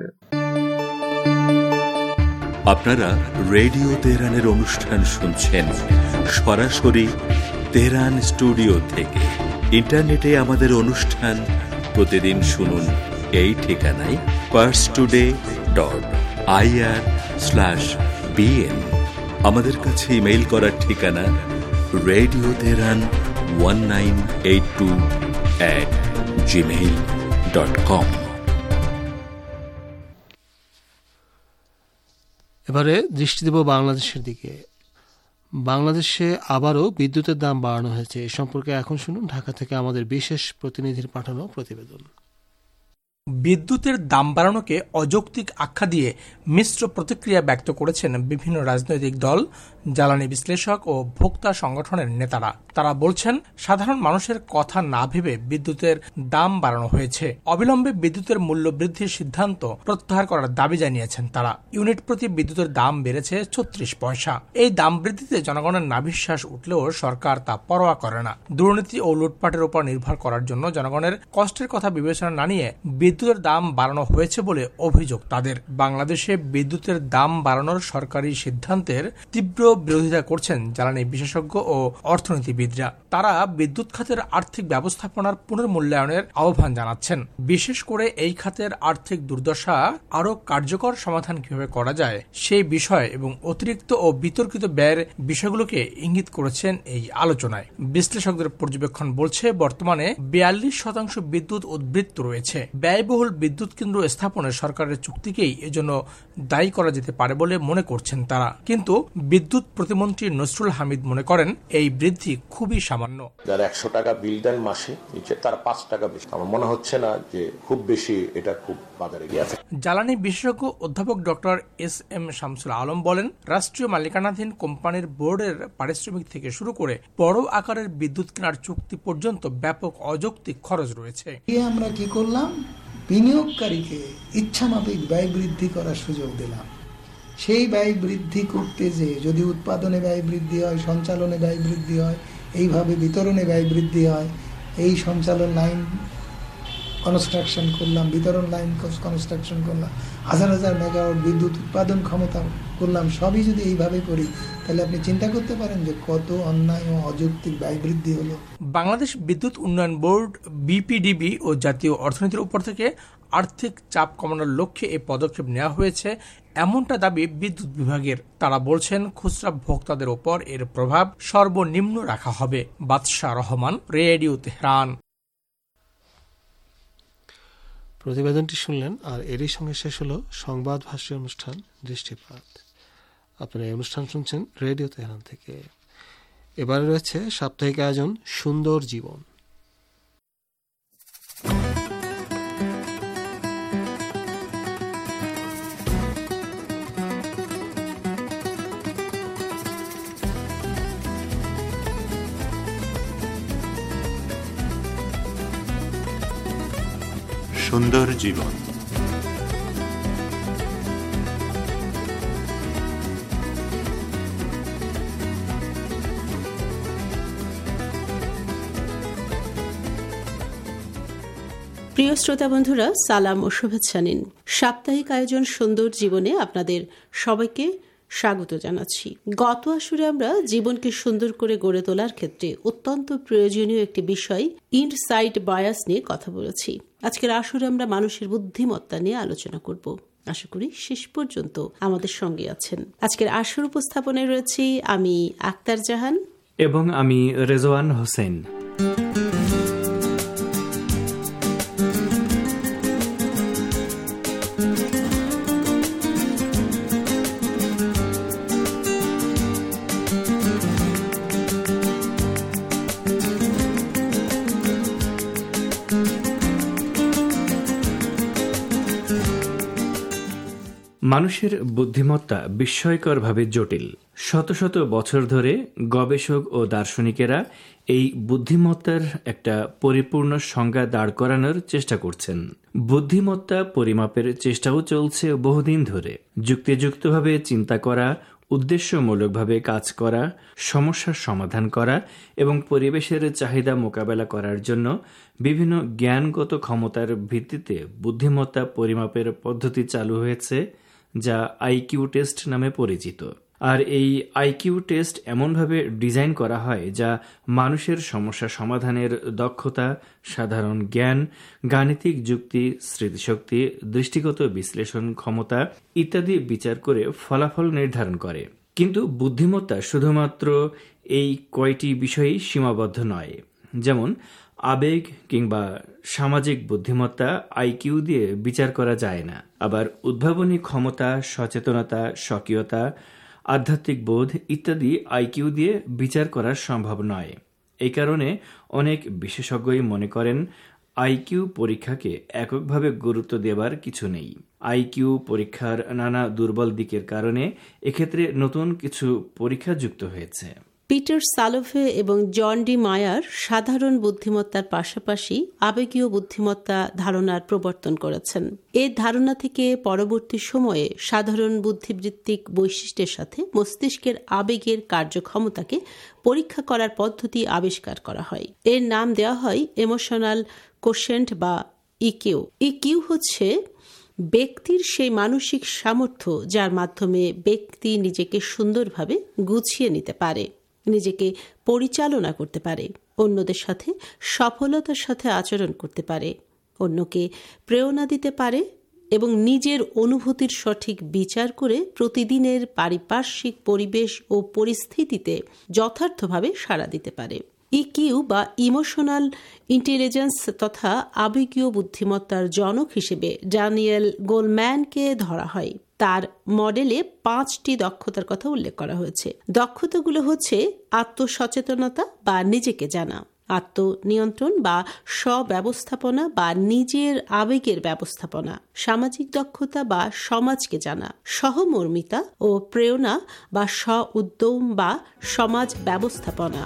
আপনারা রেডিও তেহরানের অনুষ্ঠান শুনছেন সরাসরি তেহরান স্টুডিও থেকে। ইন্টারনেটে আমাদের অনুষ্ঠান প্রতিদিন শুনুন এই ঠিকানায় Pars today dot I R slash B N. আমাদের কাছে ইমেইল করার ঠিকানা radio Tehran one nine eight two at Gmail dot com. এবারে দৃষ্টি দেব বাংলাদেশের দিকে। বাংলাদেশে আবারও বিদ্যুতের দাম বাড়ানো হয়েছে। এ সম্পর্কে এখন শুনুন ঢাকা থেকে আমাদের বিশেষ প্রতিনিধির পাঠানো প্রতিবেদন। বিদ্যুতের দাম বাড়ানোকে অযৌক্তিক আখ্যা দিয়ে মিশ্র প্রতিক্রিয়া ব্যক্ত করেছেন বিভিন্ন রাজনৈতিক দল, জ্বালানি বিশ্লেষক ও ভোক্তা সংগঠনের নেতারা। তারা বলছেন, সাধারণ মানুষের কথা না ভেবে বিদ্যুতের দাম বাড়ানো হয়েছে। অবিলম্বে বিদ্যুতের মূল্য বৃদ্ধির সিদ্ধান্ত প্রত্যাহার করার দাবি জানিয়েছেন তারা। ইউনিট প্রতি বিদ্যুতের দাম বেড়েছে ছত্রিশ পয়সা। এই দাম বৃদ্ধিতে জনগণের নাভিশ্বাস উঠলেও সরকার তা পরোয়া করে না। দুর্নীতি ও লুটপাটের উপর নির্ভর করার জন্য জনগণের কষ্টের কথা বিবেচনা না নিয়ে বিদ্যুতের দাম বাড়ানো হয়েছে বলে অভিযোগ তাদের। বাংলাদেশে বিদ্যুতের দাম বাড়ানোর সরকারি সিদ্ধান্তের তীব্র বিরোধিতা করছেন জ্বালানি বিশেষজ্ঞ ও অর্থনীতিবিদরা। তারা বিদ্যুৎ খাতের আর্থিক ব্যবস্থাপনার পুনর্মূল্যায়নের আহ্বান জানাচ্ছেন। বিশেষ করে এই খাতের আর্থিক দুর্দশা আরও কার্যকর সমাধান কিভাবে করা যায় সেই বিষয় এবং অতিরিক্ত ও বিতর্কিত ব্যয়ের বিষয়গুলোকে ইঙ্গিত করেছেন এই আলোচনায়। বিশ্লেষকদের পর্যবেক্ষণ বলছে, বর্তমানে বিয়াল্লিশ শতাংশ বিদ্যুৎ উদ্বৃত্ত রয়েছে। ব্যয়বহুল বিদ্যুৎ কেন্দ্র স্থাপনের সরকারের চুক্তিকেই এজন্য দায়ী করা যেতে পারে বলে মনে করছেন তারা। কিন্তু বিদ্যুৎ প্রতিমন্ত্রী নসরুল হামিদ মনে করেন, এই বৃদ্ধি খুবই সামান্য। যারা একশো টাকা বিল দেন মাসে, তারা পাঁচ টাকা বেশি। আমার মনে হচ্ছে না যে খুব বেশি এটা খুব বাজারে গিয়েছে। জ্বালানি বিশেষজ্ঞ অধ্যাপক doctor S M Shamsul Alam বলেন, রাষ্ট্রীয় মালিকানাধীন কোম্পানির বোর্ডের পারিশ্রমিক থেকে শুরু করে বড় আকারের বিদ্যুৎ কেনার চুক্তি পর্যন্ত ব্যাপক অযৌক্তিক খরচ রয়েছে। আমরা কি করলাম, বিনিয়োগকারীকে ইচ্ছামাফিক ব্যয় বৃদ্ধি করার সুযোগ দিলাম। সেই ব্যয় বৃদ্ধি করতে যে যদি উৎপাদনে ব্যয় বৃদ্ধি হয়, সঞ্চালনে ব্যয় বৃদ্ধি হয়, এইভাবে বিতরণে ব্যয় বৃদ্ধি হয়। এই সঞ্চালন লাইন কনস্ট্রাকশন করলাম, বিতরণ লাইন কনস্ট্রাকশন করলাম, হাজার হাজার মেগাওয়াট বিদ্যুৎ উৎপাদন ক্ষমতা করলাম, সবই যদি এইভাবে করি, তাহলে আপনি চিন্তা করতে পারেন যে কত অন্যায় ও অযৌক্তিক ব্যয় বৃদ্ধি হলো। বাংলাদেশ বিদ্যুৎ উন্নয়ন বোর্ড, বিপিডিবি ও জাতীয় অর্থনীতির উপর থেকে আর্থিক চাপ কমানোর লক্ষ্যে এই পদক্ষেপ নেওয়া হয়েছে, এমনটা দাবি বিদ্যুৎ বিভাগের। তারা বলছেন, খুচরা ভোক্তাদের ওপর এর প্রভাব সর্বনিম্ন রাখা হবে। বাদশাহ রহমান, রেডিও তেহরান। প্রতিবেদনটি শুনলেন, আর এরই সঙ্গে শেষ হলো সংবাদ ভাষ্য অনুষ্ঠান দৃষ্টিপাত। আপনারা এই অনুষ্ঠান শুনছেন রেডিও তেহরান থেকে। এবারে রয়েছে সাপ্তাহিক আয়োজন সুন্দর জীবন। সুন্দর জীবন। প্রিয় শ্রোতা বন্ধুরা, সালাম ও শুভেচ্ছা নিন। সাপ্তাহিক আয়োজন সুন্দর জীবনে আপনাদের সবাইকে স্বাগত জানাচ্ছি। গত আসরে আমরা জীবনকে সুন্দর করে গড়ে তোলার ক্ষেত্রে অত্যন্ত প্রয়োজনীয় একটি বিষয় ইনসাইট বায়াস নিয়ে কথা বলেছি। আজকের আসরে আমরা মানুষের বুদ্ধিমত্তা নিয়ে আলোচনা করব। আশা করি শেষ পর্যন্ত আমাদের সঙ্গে আছেন। আজকের আসর উপস্থাপনায় রয়েছি আমি আক্তার জাহান এবং আমি রেজওয়ান হোসেন। মানুষের বুদ্ধিমত্তা বিস্ময়করভাবে জটিল। শত শত বছর ধরে গবেষক ও দার্শনিকেরা এই বুদ্ধিমত্তার একটা পরিপূর্ণ সংজ্ঞা দাঁড় করানোর চেষ্টা করছেন। বুদ্ধিমত্তা পরিমাপের চেষ্টাও চলছে বহুদিন ধরে। যুক্তিযুক্তভাবে চিন্তা করা উদ্দেশ্যমূলকভাবে কাজ করা, সমস্যার সমাধান করা এবং পরিবেশের চাহিদা মোকাবেলা করার জন্য বিভিন্ন জ্ঞানগত ক্ষমতার ভিত্তিতে বুদ্ধিমত্তা পরিমাপের পদ্ধতি চালু হয়েছে, যা আইকিউ টেস্ট নামে পরিচিত। আর এই আইকিউ টেস্ট এমনভাবে ডিজাইন করা হয় যা মানুষের সমস্যা সমাধানের দক্ষতা, সাধারণ জ্ঞান, গাণিতিক যুক্তি, স্মৃতিশক্তি, দৃষ্টিগত বিশ্লেষণ ক্ষমতা ইত্যাদি বিচার করে ফলাফল নির্ধারণ করে। কিন্তু বুদ্ধিমত্তা শুধুমাত্র এই কয়টি বিষয়েই সীমাবদ্ধ নয়। যেমন আবেগ কিংবা সামাজিক বুদ্ধিমত্তা আইকিউ দিয়ে বিচার করা যায় না। আবার উদ্ভাবনী ক্ষমতা, সচেতনতা, স্বকীয়তা, আধ্যাত্মিক বোধ ইত্যাদি আইকিউ দিয়ে বিচার করা সম্ভব নয়। এই কারণে অনেক বিশেষজ্ঞই মনে করেন আইকিউ পরীক্ষাকে এককভাবে গুরুত্ব দেবার কিছু নেই। আইকিউ পরীক্ষার নানা দুর্বল দিকের কারণে এক্ষেত্রে নতুন কিছু পরীক্ষা যুক্ত হয়েছে। পিটার সালোভে এবং জন ডি মায়ার সাধারণ বুদ্ধিমত্তার পাশাপাশি আবেগীয় বুদ্ধিমত্তা ধারণার প্রবর্তন করেছেন। এই ধারণা থেকে পরবর্তী সময়ে সাধারণ বুদ্ধিবৃত্তিক বৈশিষ্ট্যের সাথে মস্তিষ্কের আবেগের কার্যক্ষমতাকে পরীক্ষা করার পদ্ধতি আবিষ্কার করা হয়। এর নাম দেওয়া হয় ইমোশনাল কোশেন্ট বা ইকিউ। ইকিউ হচ্ছে ব্যক্তির সেই মানসিক সামর্থ্য যার মাধ্যমে ব্যক্তি নিজেকে সুন্দরভাবে গুছিয়ে নিতে পারে, নিজেকে পরিচালনা করতে পারে, অন্যদের সাথে সফলতার সাথে আচরণ করতে পারে, অন্যকে প্রেরণা দিতে পারে এবং নিজের অনুভূতির সঠিক বিচার করে প্রতিদিনের পারিপার্শ্বিক পরিবেশ ও পরিস্থিতিতে যথার্থভাবে সাড়া দিতে পারে। ইকিউ বা ইমোশনাল ইন্টেলিজেন্স তথা আবেগীয় বুদ্ধিমত্তার জনক হিসেবে ড্যানিয়েল গোলম্যানকে ধরা হয়। তার মডেলে পাঁচটি দক্ষতার কথা উল্লেখ করা হয়েছে। দক্ষতাগুলো হচ্ছে আত্মসচেতনতা বা নিজেকে জানা, আত্মনিয়ন্ত্রণ বা স্বব্যবস্থাপনা বা নিজের আবেগের ব্যবস্থাপনা, সামাজিক দক্ষতা বা সমাজকে জানা, সহমর্মিতা ও প্রেরণা বা স্ব উদ্যম বা সমাজ ব্যবস্থাপনা।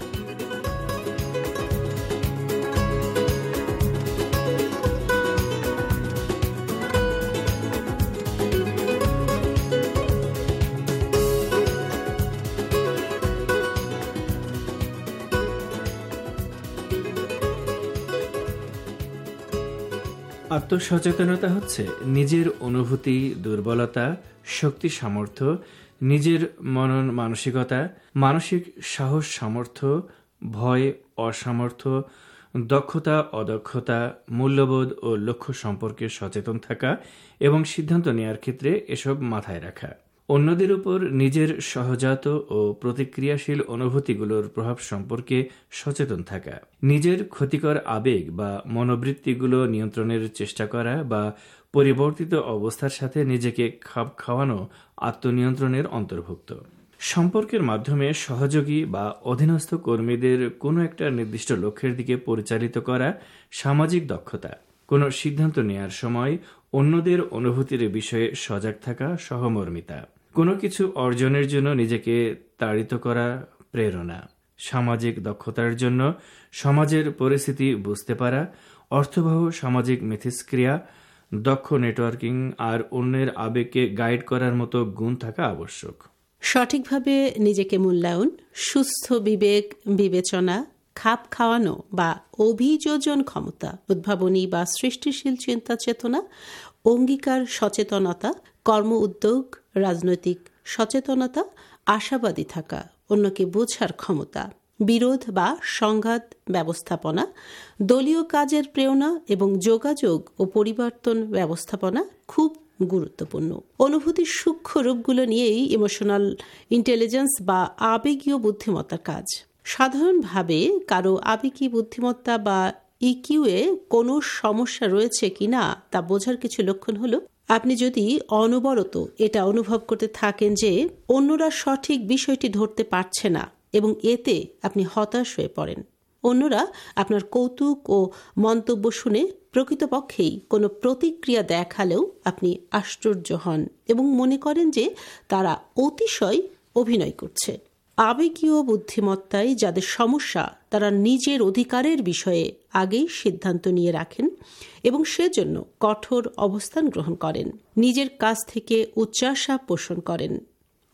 আত্মসচেতনতা হচ্ছে নিজের অনুভূতি, দুর্বলতা, শক্তি, সামর্থ্য, নিজের মনন মানসিকতা, মানসিক সাহস, সামর্থ্য, ভয়, অসামর্থ্য, দক্ষতা, অদক্ষতা, মূল্যবোধ ও লক্ষ্য সম্পর্কে সচেতন থাকা এবং সিদ্ধান্ত নেওয়ার ক্ষেত্রে এসব মাথায় রাখা। অন্যদের উপর নিজের সহজাত ও প্রতিক্রিয়াশীল অনুভূতিগুলোর প্রভাব সম্পর্কে সচেতন থাকা, নিজের ক্ষতিকর আবেগ বা মনোবৃত্তিগুলো নিয়ন্ত্রণের চেষ্টা করা বা পরিবর্তিত অবস্থার সাথে নিজেকে খাপ খাওয়ানো আত্মনিয়ন্ত্রণের অন্তর্ভুক্ত। সম্পর্কের মাধ্যমে সহযোগী বা অধীনস্থ কর্মীদের কোনো একটা নির্দিষ্ট লক্ষ্যের দিকে পরিচালিত করা সামাজিক দক্ষতা। কোনো সিদ্ধান্ত নেয়ার সময় অন্যদের অনুভূতির বিষয়ে সজাগ থাকা সহমর্মিতা। কোনো কিছু অর্জনের জন্য নিজেকে তাড়িত করা প্রেরণা। সামাজিক দক্ষতার জন্য সমাজের পরিস্থিতি বুঝতে পারা, অর্থবহ সামাজিক মিথস্ক্রিয়া, দক্ষ নেটওয়ার্কিং আর অন্যের আবেগকে গাইড করার মতো গুণ থাকা আবশ্যক। সঠিকভাবে নিজেকে মূল্যায়ন, সুস্থ বিবেক বিবেচনা, খাপ খাওয়ানো বা অভিযোজন ক্ষমতা, উদ্ভাবনী বা সৃষ্টিশীল চিন্তা চেতনা, অঙ্গীকার সচেতনতা, কর্ম উদ্যোগ, রাজনৈতিক সচেতনতা, আশাবাদী থাকা, অন্যকে বোঝার ক্ষমতা, বিরোধ বা সংঘাত ব্যবস্থাপনা, দলীয় কাজের প্রেরণা এবং যোগাযোগ ও পরিবর্তন ব্যবস্থাপনা খুব গুরুত্বপূর্ণ। অনুভূতির সূক্ষ্ম রূপগুলো নিয়েই ইমোশনাল ইন্টেলিজেন্স বা আবেগীয় বুদ্ধিমত্তার কাজ। সাধারণভাবে কারো আবেগী বুদ্ধিমত্তা বা ইকিউ এ কোনো সমস্যা রয়েছে কিনা তা বোঝার কিছু লক্ষণ হলো, আপনি যদি অনবরত এটা অনুভব করতে থাকেন যে অন্যরা সঠিক বিষয়টি ধরতে পারছে না এবং এতে আপনি হতাশ হয়ে পড়েন। অন্যরা আপনার কৌতুক ও মন্তব্য শুনে প্রকৃতপক্ষেই কোনো প্রতিক্রিয়া দেখালেও আপনি আশ্চর্য হন এবং মনে করেন যে তারা অতিশয় অভিনয় করছে। আবেগীয় বুদ্ধিমত্তায় যাদের সমস্যা তারা নিজের অধিকারের বিষয়ে আগেই সিদ্ধান্ত নিয়ে রাখেন এবং সেজন্য কঠোর অবস্থান গ্রহণ করেন, নিজের কাছ থেকে উচ্চাশা পোষণ করেন,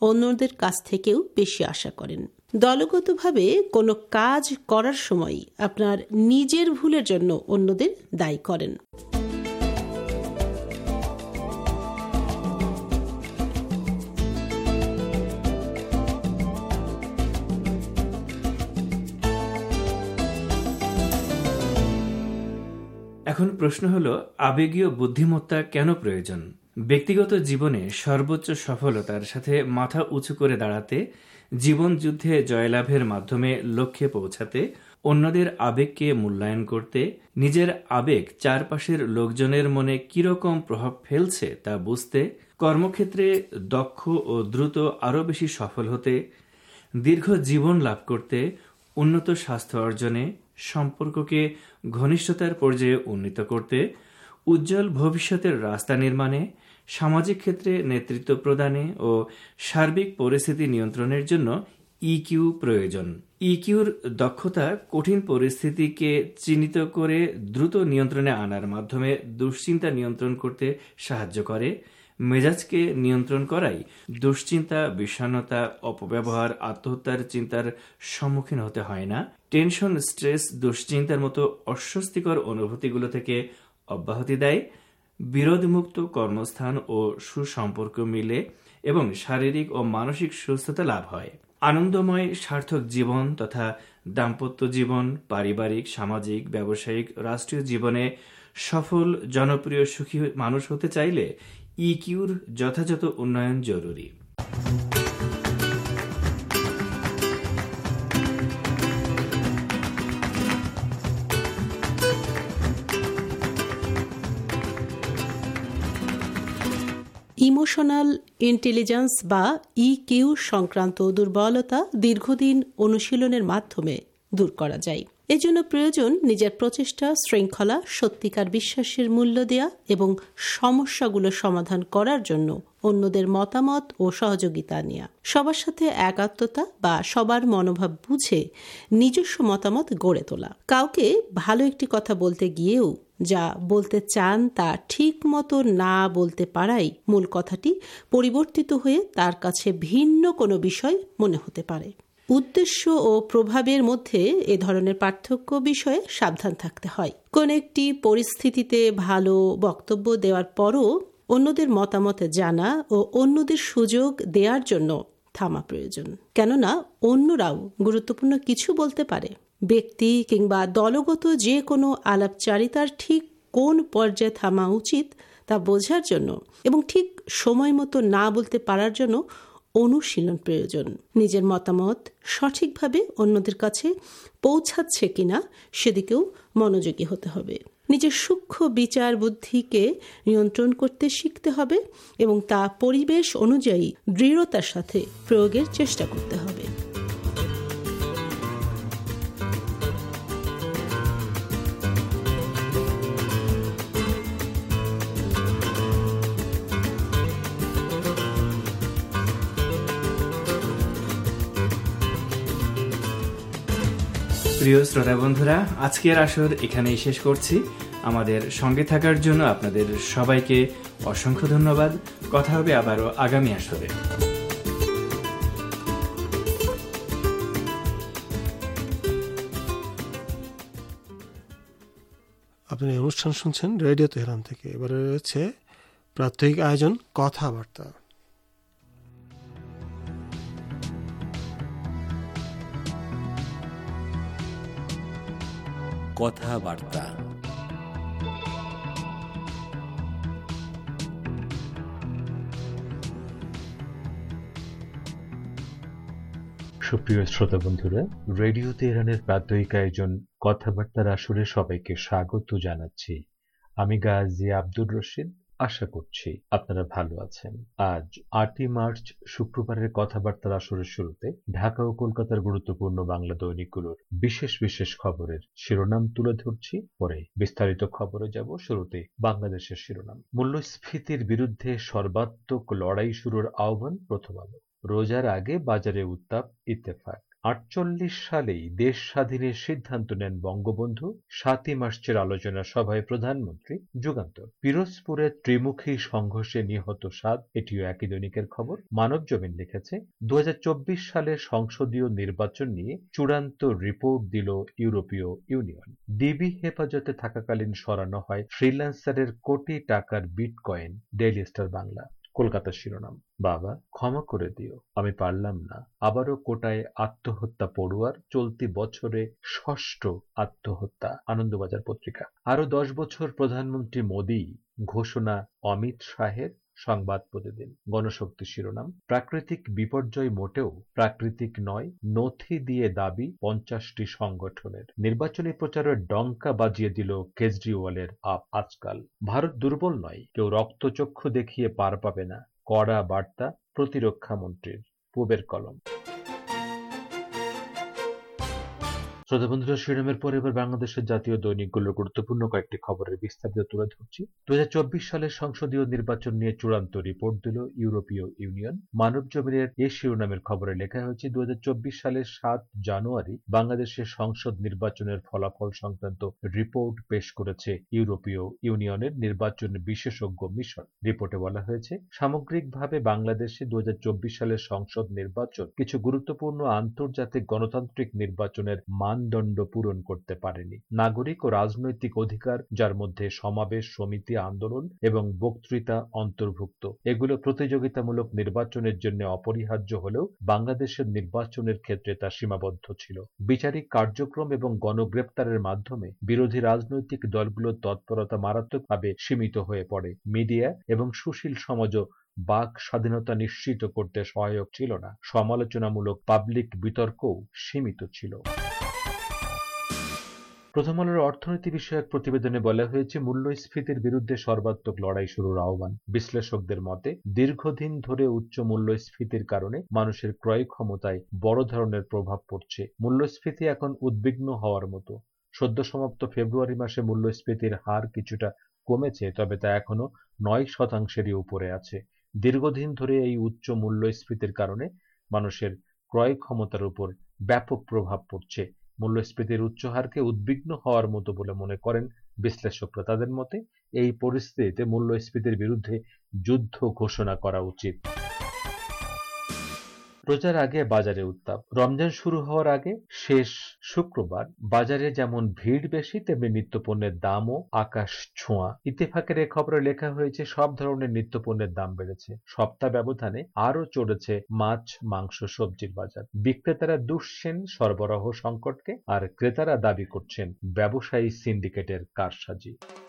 অন্যদের কাছ থেকেও বেশি আশা করেন। দলগতভাবে কোনো কাজ করার সময় আপনার নিজের ভুলের জন্য অন্যদের দায়ী করেন। এখন প্রশ্ন হলো, আবেগীয় বুদ্ধিমত্তা কেন প্রয়োজন? ব্যক্তিগত জীবনে সর্বোচ্চ সফলতার সাথে মাথা উঁচু করে দাঁড়াতে, জীবন যুদ্ধে জয়লাভের মাধ্যমে লক্ষ্যে পৌঁছাতে, অন্যদের আবেগকে মূল্যায়ন করতে, নিজের আবেগ চারপাশের লোকজনের মনে কিরকম প্রভাব ফেলছে তা বুঝতে, কর্মক্ষেত্রে দক্ষ ও দ্রুত আরও বেশি সফল হতে, দীর্ঘ জীবন লাভ করতে, উন্নত স্বাস্থ্য অর্জনে, সম্পর্ককে ঘনিষ্ঠতার পর্যায়ে উন্নীত করতে, উজ্জ্বল ভবিষ্যতের রাস্তা নির্মাণে, সামাজিক ক্ষেত্রে নেতৃত্ব প্রদানে ও সার্বিক পরিস্থিতি নিয়ন্ত্রণের জন্য ইকিউ প্রয়োজন। ইকিউর দক্ষতা কঠিন পরিস্থিতিকে চিহ্নিত করে দ্রুত নিয়ন্ত্রণে আনার মাধ্যমে দুশ্চিন্তা নিয়ন্ত্রণ করতে সাহায্য করে। মেজাজকে নিয়ন্ত্রণ করাই দুশ্চিন্তা, বিষণ্ণতা, অপব্যবহার, আত্মহত্যার চিন্তার সম্মুখীন হতে হয় না। টেনশন, স্ট্রেস, দুশ্চিন্তার মতো অস্বস্তিকর অনুভূতিগুলো থেকে অব্যাহতি দেয়। বিরোধমুক্ত কর্মস্থান ও সুসম্পর্ক মিলে এবং শারীরিক ও মানসিক সুস্থতা লাভ হয়। আনন্দময় সার্থক জীবন তথা দাম্পত্য জীবন, পারিবারিক, সামাজিক, ব্যবসায়িক, রাষ্ট্রীয় জীবনে সফল, জনপ্রিয়, সুখী মানুষ হতে চাইলে ইকিউর যথাযথ উন্নয়ন জরুরি। ইমোশনাল ইন্টেলিজেন্স বা ইকিউ সংক্রান্ত দুর্বলতা দীর্ঘদিন অনুশীলনের মাধ্যমে দূর করা যায়। এজন্য প্রয়োজন নিজের প্রচেষ্টা, শৃঙ্খলা, সত্যিকার বিশ্বাসের মূল্য দেয়া এবং সমস্যাগুলো সমাধান করার জন্য অন্যদের মতামত ও সহযোগিতা নেওয়া। সবার সাথে একাত্মতা বা সবার মনোভাব বুঝে নিজস্ব মতামত গড়ে তোলা। কাউকে ভালো একটি কথা বলতে গিয়েও যা বলতে চান তা ঠিক মতো না বলতে পারাই মূল কথাটি পরিবর্তিত হয়ে তার কাছে ভিন্ন কোনো বিষয় মনে হতে পারে। উদ্দেশ্য ও প্রভাবের মধ্যে এ ধরনের পার্থক্য বিষয়ে সাবধান থাকতে হয়। কোন একটি পরিস্থিতিতে ভালো বক্তব্য দেওয়ার পরও অন্যদের মতামত জানা ও অন্যদের সুযোগ দেওয়ার জন্য থামা প্রয়োজন। কেননা অন্যরাও গুরুত্বপূর্ণ কিছু বলতে পারে। ব্যক্তি কিংবা দলগত যে কোনো আলাপচারিতার ঠিক কোন পর্যায়ে থামা উচিত তা বোঝার জন্য এবং ঠিক সময় মতো না বলতে পারার জন্য অনুশীলন প্রয়োজন। নিজের মতামত সঠিকভাবে অন্যদের কাছে পৌঁছাচ্ছে কিনা সেদিকেও মনোযোগী হতে হবে। নিজের সূক্ষ্ম বিচার বুদ্ধিকে নিয়ন্ত্রণ করতে শিখতে হবে এবং তা পরিবেশ অনুযায়ী দৃঢ়তার সাথে প্রয়োগের চেষ্টা করতে হবে। প্রিয় শ্রোতা বন্ধুরা, আজকের আসর এখানেই শেষ করছি। আমাদের সঙ্গে থাকার জন্য আপনাদের সবাইকে অসংখ্য ধন্যবাদ। কথা হবে আবারও আগামী আসরে। আপনি অনুষ্ঠান শুনছেন রেডিও তেহরান থেকে। এবারে রয়েছে প্রাত্যহিক আয়োজন কথাবার্তা। কথাবার্তা সুপ্রিয় শ্রোতা বন্ধুরা, রেডিও তেহরানের প্রাত্যহিক আয়োজন কথাবার্তার আসরে সবাইকে স্বাগত জানাচ্ছি। আমি গাজী আব্দুর রশিদ। আশা করছি আপনারা ভালো আছেন। আজ আটই মার্চ শুক্রবারের কথাবার্তার আসরের শুরুতে ঢাকা ও কলকাতার গুরুত্বপূর্ণ বাংলা দৈনিকগুলোর বিশেষ বিশেষ খবরের শিরোনাম তুলে ধরছি। পরে বিস্তারিত খবরে যাব। শুরুতে বাংলাদেশের শিরোনাম। মূল্যস্ফীতির বিরুদ্ধে সর্বাত্মক লড়াই শুরুর আহ্বান প্রথম আলো। রোজার আগে বাজারে উত্তাপ, ইত্তেফাক। আটচল্লিশ সালেই দেশ স্বাধীনের সিদ্ধান্ত নেন বঙ্গবন্ধু। সাতই মার্চের আলোচনা সভায় প্রধানমন্ত্রী। যুগান্তর, পিরোজপুরে ত্রিমুখী সংঘর্ষে নিহত সাত, এটিও একই দৈনিকের খবর। মানবজমিন লিখেছে দু হাজার চব্বিশ সালের সংসদীয় নির্বাচন নিয়ে চূড়ান্ত রিপোর্ট দিল ইউরোপীয় ইউনিয়ন। ডিবি হেফাজতে থাকাকালীন সরানো হয় ফ্রিল্যান্সারের কোটি টাকার bitcoin. Daily Star Bangla. Kolkata শিরোনাম, বাবা ক্ষমা করে দিও, আমি পারলাম না। আবারও কোটায় আত্মহত্যা পড়ুয়ার, চলতি বছরে ষষ্ঠ আত্মহত্যা। আনন্দবাজার পত্রিকা। আরো দশ বছর প্রধানমন্ত্রী মোদী, ঘোষণা অমিত শাহের। সংবাদ প্রতিদিন। গণশক্তি শিরোনাম, প্রাকৃতিক বিপর্যয় মোটেও প্রাকৃতিক নয়, নথি দিয়ে দাবি পঞ্চাশটি সংগঠনের। নির্বাচনী প্রচারের ডঙ্কা বাজিয়ে দিল কেজরিওয়ালের আপ আজকাল। ভারত দুর্বল নয়, কেউ রক্তচক্ষু দেখিয়ে পার পাবে না, কড়া বার্তা প্রতিরক্ষা মন্ত্রীর। পূবের কলম। শ্রোতা বন্ধুরা, শিরোনামের পরে এবার বাংলাদেশের জাতীয় দৈনিকগুলোর গুরুত্বপূর্ণ কয়েকটি খবরের বিস্তারিত তুলে ধরছি। দু হাজার চব্বিশ সালের সংসদীয় নির্বাচন নিয়ে চূড়ান্ত রিপোর্ট দিল ইউরোপীয় ইউনিয়ন। মানবজমিনের এই শিরোনামের খবরে লেখা হয়েছে দু হাজার চব্বিশ সালের সাত জানুয়ারি বাংলাদেশের সংসদ নির্বাচনের ফলাফল সংক্রান্ত রিপোর্ট পেশ করেছে ইউরোপীয় ইউনিয়নের নির্বাচন বিশেষজ্ঞ মিশন। রিপোর্টে বলা হয়েছে, সামগ্রিকভাবে বাংলাদেশে দু হাজার চব্বিশ সালের সংসদ নির্বাচন কিছু গুরুত্বপূর্ণ আন্তর্জাতিক গণতান্ত্রিক নির্বাচনের মান মানদণ্ড পূরণ করতে পারেনি। নাগরিক ও রাজনৈতিক অধিকার, যার মধ্যে সমাবেশ, সমিতি, আন্দোলন এবং বক্তৃতা অন্তর্ভুক্ত, এগুলো প্রতিযোগিতামূলক নির্বাচনের জন্য অপরিহার্য হলেও বাংলাদেশের নির্বাচনের ক্ষেত্রে তা সীমাবদ্ধ ছিল। বিচারিক কার্যক্রম এবং গণগ্রেপ্তারের মাধ্যমে বিরোধী রাজনৈতিক দলগুলোর তৎপরতা মারাত্মকভাবে সীমিত হয়ে পড়ে। মিডিয়া এবং সুশীল সমাজও বাক স্বাধীনতা নিশ্চিত করতে সহায়ক ছিল না। সমালোচনামূলক পাবলিক বিতর্কও সীমিত ছিল। প্রথম আলোর অর্থনীতি বিষয়ক প্রতিবেদনে বলা হয়েছে, মূল্যস্ফীতির বিরুদ্ধে সর্বাত্মক লড়াই শুরুর আহ্বান। বিশ্লেষকদের মতে, দীর্ঘদিন ধরে উচ্চ মূল্যস্ফীতির কারণে মানুষের ক্রয় ক্ষমতায় বড় ধরনের প্রভাব পড়ছে। মূল্যস্ফীতি এখন উদ্বিগ্ন হওয়ার মতো। সদ্য সমাপ্ত ফেব্রুয়ারি মাসে মূল্যস্ফীতির হার কিছুটা কমেছে, তবে তা এখনো নয় শতাংশেরই উপরে আছে। দীর্ঘদিন ধরে এই উচ্চ মূল্যস্ফীতির কারণে মানুষের ক্রয় ক্ষমতার উপর ব্যাপক প্রভাব পড়ছে। মূল্যস্ফীতির উচ্চ হারকে উদ্বিগ্ন হওয়ার মতো বলে মনে করেন বিশ্লেষকরা। তাদের মতে, এই পরিস্থিতিতে মূল্যস্ফীতির বিরুদ্ধে যুদ্ধ ঘোষণা করা উচিত। রোজার আগে বাজারে উত্তাপ। রমজান শুরু হওয়ার আগে শেষ শুক্রবার বাজারে যেমন ভিড় বেশি, তেমনি নিত্যপণ্যের দামও আকাশ ছোঁয়া। ইত্তেফাকের এ খবরে লেখা হয়েছে, সব ধরনের নিত্যপণ্যের দাম বেড়েছে। সপ্তাহ ব্যবধানে আরও চড়েছে মাছ, মাংস, সবজির বাজার। বিক্রেতারা দুষছেন সরবরাহ সংকটকে, আর ক্রেতারা দাবি করছেন ব্যবসায়ী সিন্ডিকেটের কারসাজি।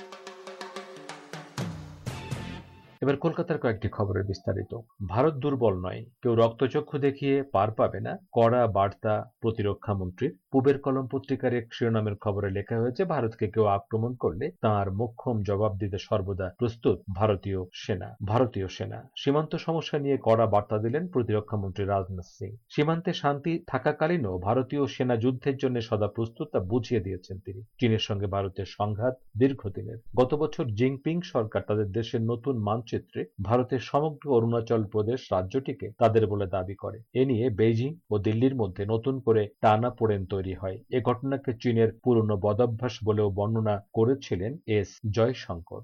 এবার কলকাতার কয়েকটি খবরের বিস্তারিত। ভারত দুর্বল নয়, কেউ রক্তচক্ষু দেখিয়ে পার পাবে না, কড়া বার্তা প্রতিরক্ষা মন্ত্রীর। পূবের কলম পত্রিকার এক শিরোনামের খবরে লেখা হয়েছে, ভারতকে কেউ আক্রমণ করলে তাঁর মোক্ষম জবাব দিতে সর্বদা প্রস্তুত ভারতীয় সেনা। ভারতীয় সেনা সীমান্ত সমস্যা নিয়ে কড়া বার্তা দিলেন প্রতিরক্ষা মন্ত্রী রাজনাথ সিং। সীমান্তে শান্তি থাকাকালীনও ভারতীয় সেনা যুদ্ধের জন্য সদা প্রস্তুত, তা বুঝিয়ে দিয়েছেন তিনি। চীনের সঙ্গে ভারতের সংঘাত দীর্ঘদিনের। গত বছর জিনপিং সরকার তাদের দেশের নতুন মানচিত্রে ভারতের সমগ্র অরুণাচল প্রদেশ রাজ্যটিকে তাদের বলে দাবি করে। এ নিয়ে বেইজিং ও দিল্লির মধ্যে নতুন করে টানাপোড়েন তৈরি হয়। এ ঘটনাকে চীনের পুরনো বদাভ্যাস বলেও বর্ণনা করেছিলেন এস জয়শঙ্কর।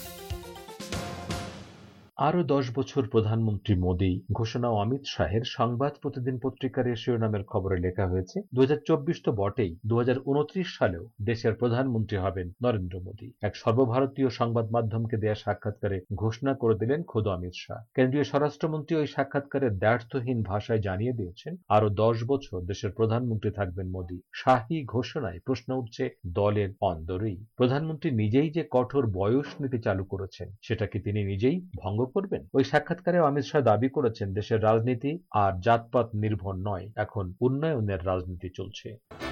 আরো দশ বছর প্রধানমন্ত্রী মোদী, ঘোষণা অমিত শাহের। সংবাদ প্রতিদিন পত্রিকার এ শিরোনামের খবরে লেখা হয়েছে, দু হাজার চব্বিশ তো বটেই, দু হাজার উনত্রিশ সালেও দেশের প্রধানমন্ত্রী হবেন নরেন্দ্র মোদী। এক সর্বভারতীয় সংবাদ মাধ্যমকে দেয়া সাক্ষাৎকারে ঘোষণা করে দিলেন খোদ অমিত শাহ। কেন্দ্রীয় স্বরাষ্ট্রমন্ত্রী ওই সাক্ষাৎকারে দ্ব্যর্থহীন ভাষায় জানিয়ে দিয়েছেন, আরো দশ বছর দেশের প্রধানমন্ত্রী থাকবেন মোদী। শাহী ঘোষণায় প্রশ্ন উঠছে দলের অন্দরেই। প্রধানমন্ত্রী নিজেই যে কঠোর বয়স নীতি চালু করেছেন, সেটা কি তিনি নিজেই ভঙ্গ করবেন? ওই সাক্ষাৎকারে অমিত শাহ দাবি করেছেন, দেশের রাজনীতি আর জাতপাত নির্ভর নয়, এখন উন্নয়নের রাজনীতি চলছে।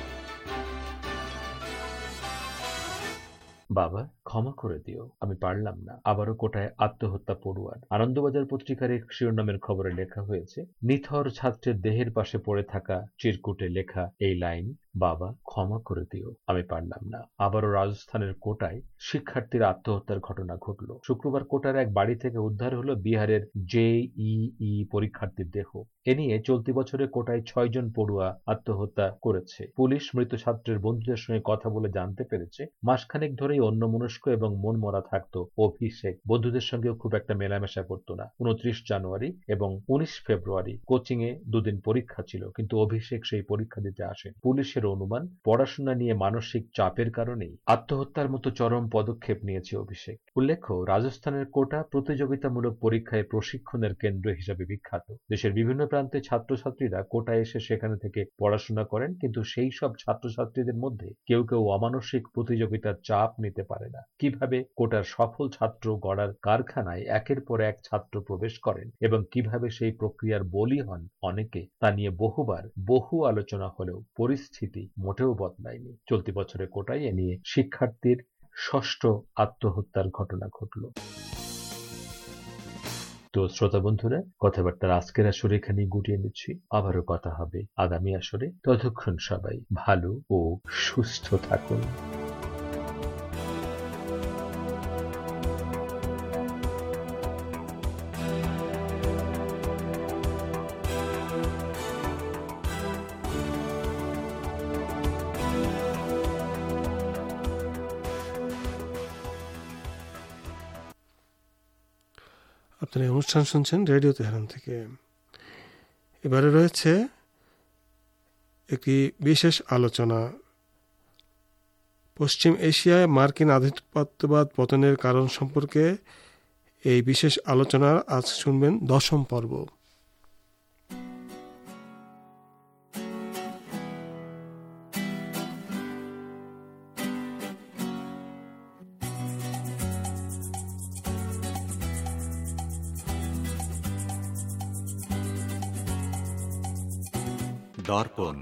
বাবা ক্ষমা করে দিও, আমি পারলাম না। আবারও কোটায় আত্মহত্যা পড়ুয়ার। আনন্দবাজার পত্রিকার এক শিরোনামের খবরে লেখা হয়েছে, নিথর ছাত্রের দেহের পাশে পড়ে থাকা চিরকুটে লেখা এই লাইন, বাবা ক্ষমা করে দিও, আমি পারলাম না। আবারও রাজস্থানের কোটায় শিক্ষার্থীর আত্মহত্যার ঘটনা ঘটল। শুক্রবার কোটার এক বাড়ি থেকে উদ্ধার হলো বিহারের জেইই পরীক্ষার্থীর দেহ। এ নিয়ে চলতি বছরে কোটায় ছয় জন পড়ুয়া আত্মহত্যা করেছে। পুলিশ মৃত ছাত্রের বন্ধুদের সঙ্গে কথা বলে জানতে পেরেছে মাসখানেক ধরেই অন্যমনস্ক এবং মন মরা থাকতো অভিষেক। বন্ধুদের সঙ্গেও খুব একটা মেলামেশা করতো না। উনত্রিশ জানুয়ারি এবং উনিশ ফেব্রুয়ারি কোচিং এ দুদিন পরীক্ষা ছিল, কিন্তু অভিষেক সেই পরীক্ষা দিতে আসেন। পুলিশের অনুমান পড়াশোনা নিয়ে মানসিক চাপের কারণেই আত্মহত্যার মতো চরম পদক্ষেপ নিয়েছে অভিষেক। উল্লেখ্য, রাজস্থানের কোটা প্রতিযোগিতামূলক পরীক্ষায় প্রশিক্ষণের কেন্দ্র হিসেবে বিখ্যাত। দেশের বিভিন্ন প্রান্তে ছাত্রছাত্রীরা কোটায় এসে সেখানে থেকে পড়াশোনা করেন, কিন্তু সেই সব ছাত্রছাত্রীদের মধ্যে কেউ কেউ অমানসিক প্রতিযোগিতার চাপ নিতে পারে না। কিভাবে কোটার সফল ছাত্র গড়ার কারখানায় একের পর এক ছাত্র প্রবেশ করেন এবং কিভাবে সেই প্রক্রিয়ার বলি হন অনেকে, তা নিয়ে বহুবার বহু আলোচনা হলেও পরিস্থিতি মোটেও বদলায়নি। চলতি বছরে কোটায় এ নিয়ে শিক্ষার্থীর ষষ্ঠ আত্মহত্যার ঘটনা ঘটল। তো শ্রোতা বন্ধুরা, কথাবার্তার আজকের আসরে এখানেই গুটিয়ে নিচ্ছি। আবারও কথা হবে আগামী আসরে। ততক্ষণ সবাই ভালো ও সুস্থ থাকুন। আপনারা এই অনুষ্ঠান শুনছেন রেডিও তেহরান থেকে। এবারে রয়েছে একটি বিশেষ আলোচনা। পশ্চিম এশিয়ায় মার্কিন আধিপত্যবাদ পতনের কারণ সম্পর্কে এই বিশেষ আলোচনার আজ শুনবেন দশম পর্ব। দর্পণ।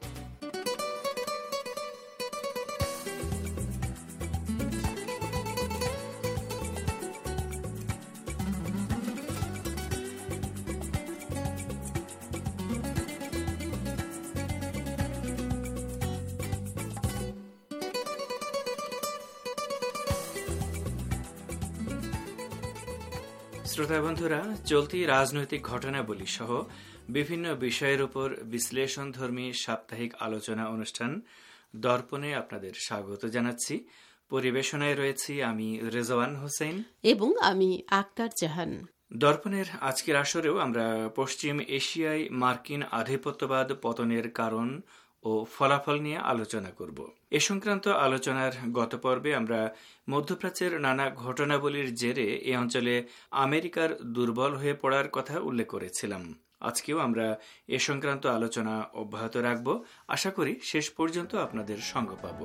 শ্রোতা বন্ধুরা, চলতি রাজনৈতিক ঘটনাবলী সহ বিভিন্ন বিষয়ের উপর বিশ্লেষণধর্মী সাপ্তাহিক আলোচনা অনুষ্ঠান দর্পণে আপনাদের স্বাগত জানাচ্ছি। পরিবেশনায় রয়েছি আমি রেজওয়ান হোসেন এবং আমি আক্তার জাহান। দর্পণের আজকের আসরেও আমরা পশ্চিম এশিয়ায় মার্কিন আধিপত্যবাদ পতনের কারণ ও ফলাফল নিয়ে আলোচনা করব। এ সংক্রান্ত আলোচনার গত পর্বে আমরা মধ্যপ্রাচ্যের নানা ঘটনাবলীর জেরে এ অঞ্চলে আমেরিকার দুর্বল হয়ে পড়ার কথা উল্লেখ করেছিলাম। আজকেও আমরা এ সংক্রান্ত আলোচনা অব্যাহত রাখব। আশা করি শেষ পর্যন্ত আপনাদের সঙ্গ পাব।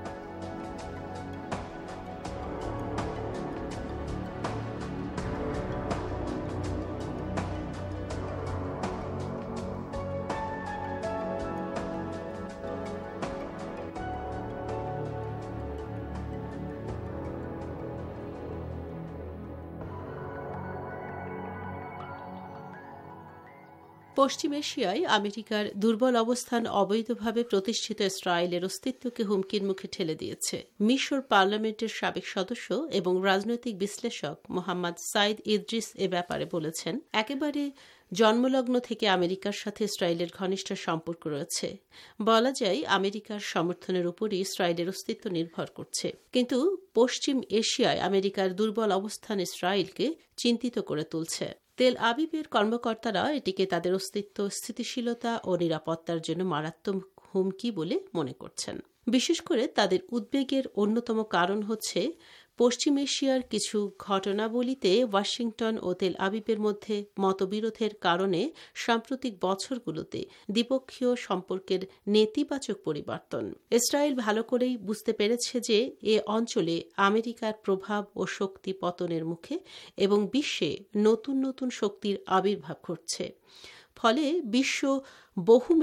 পশ্চিম এশিয়ায় আমেরিকার দুর্বল অবস্থান অবৈধভাবে প্রতিষ্ঠিত ইসরায়েলের অস্তিত্বকে হুমকির মুখে ঠেলে দিয়েছে। মিশর পার্লামেন্টের সাবেক সদস্য এবং রাজনৈতিক বিশ্লেষক মোহাম্মদ সাইদ ইদ্রিস এ ব্যাপারে বলেছেন, একেবারে জন্মলগ্ন থেকে আমেরিকার সাথে ইসরায়েলের ঘনিষ্ঠ সম্পর্ক রয়েছে। বলা যায় আমেরিকার সমর্থনের উপরই ইসরায়েলের অস্তিত্ব নির্ভর করছে। কিন্তু পশ্চিম এশিয়ায় আমেরিকার দুর্বল অবস্থান ইসরায়েলকে চিন্তিত করে তুলছে। তেল আবিবের কর্মকর্তারা এটিকে তাদের অস্তিত্ব, স্থিতিশীলতা ও নিরাপত্তার জন্য মারাত্মক হুমকি বলে মনে করছেন। বিশেষ করে তাদের উদ্বেগের অন্যতম কারণ হচ্ছে পশ্চিম এশিয়ার কিছু ঘটনাবলীতে ওয়াশিংটন ও তেল আবিবের মধ্যে মতবিরোধের কারণে সাম্প্রতিক বছরগুলোতে দ্বিপক্ষীয় সম্পর্কের নেতিবাচক পরিবর্তন। ইসরায়েল ভালো করেই বুঝতে পেরেছে যে এ অঞ্চলে আমেরিকার প্রভাব ও শক্তি পতনের মুখে এবং বিশ্বে নতুন নতুন শক্তির আবির্ভাব ঘটছে। ফলে বিশ্ব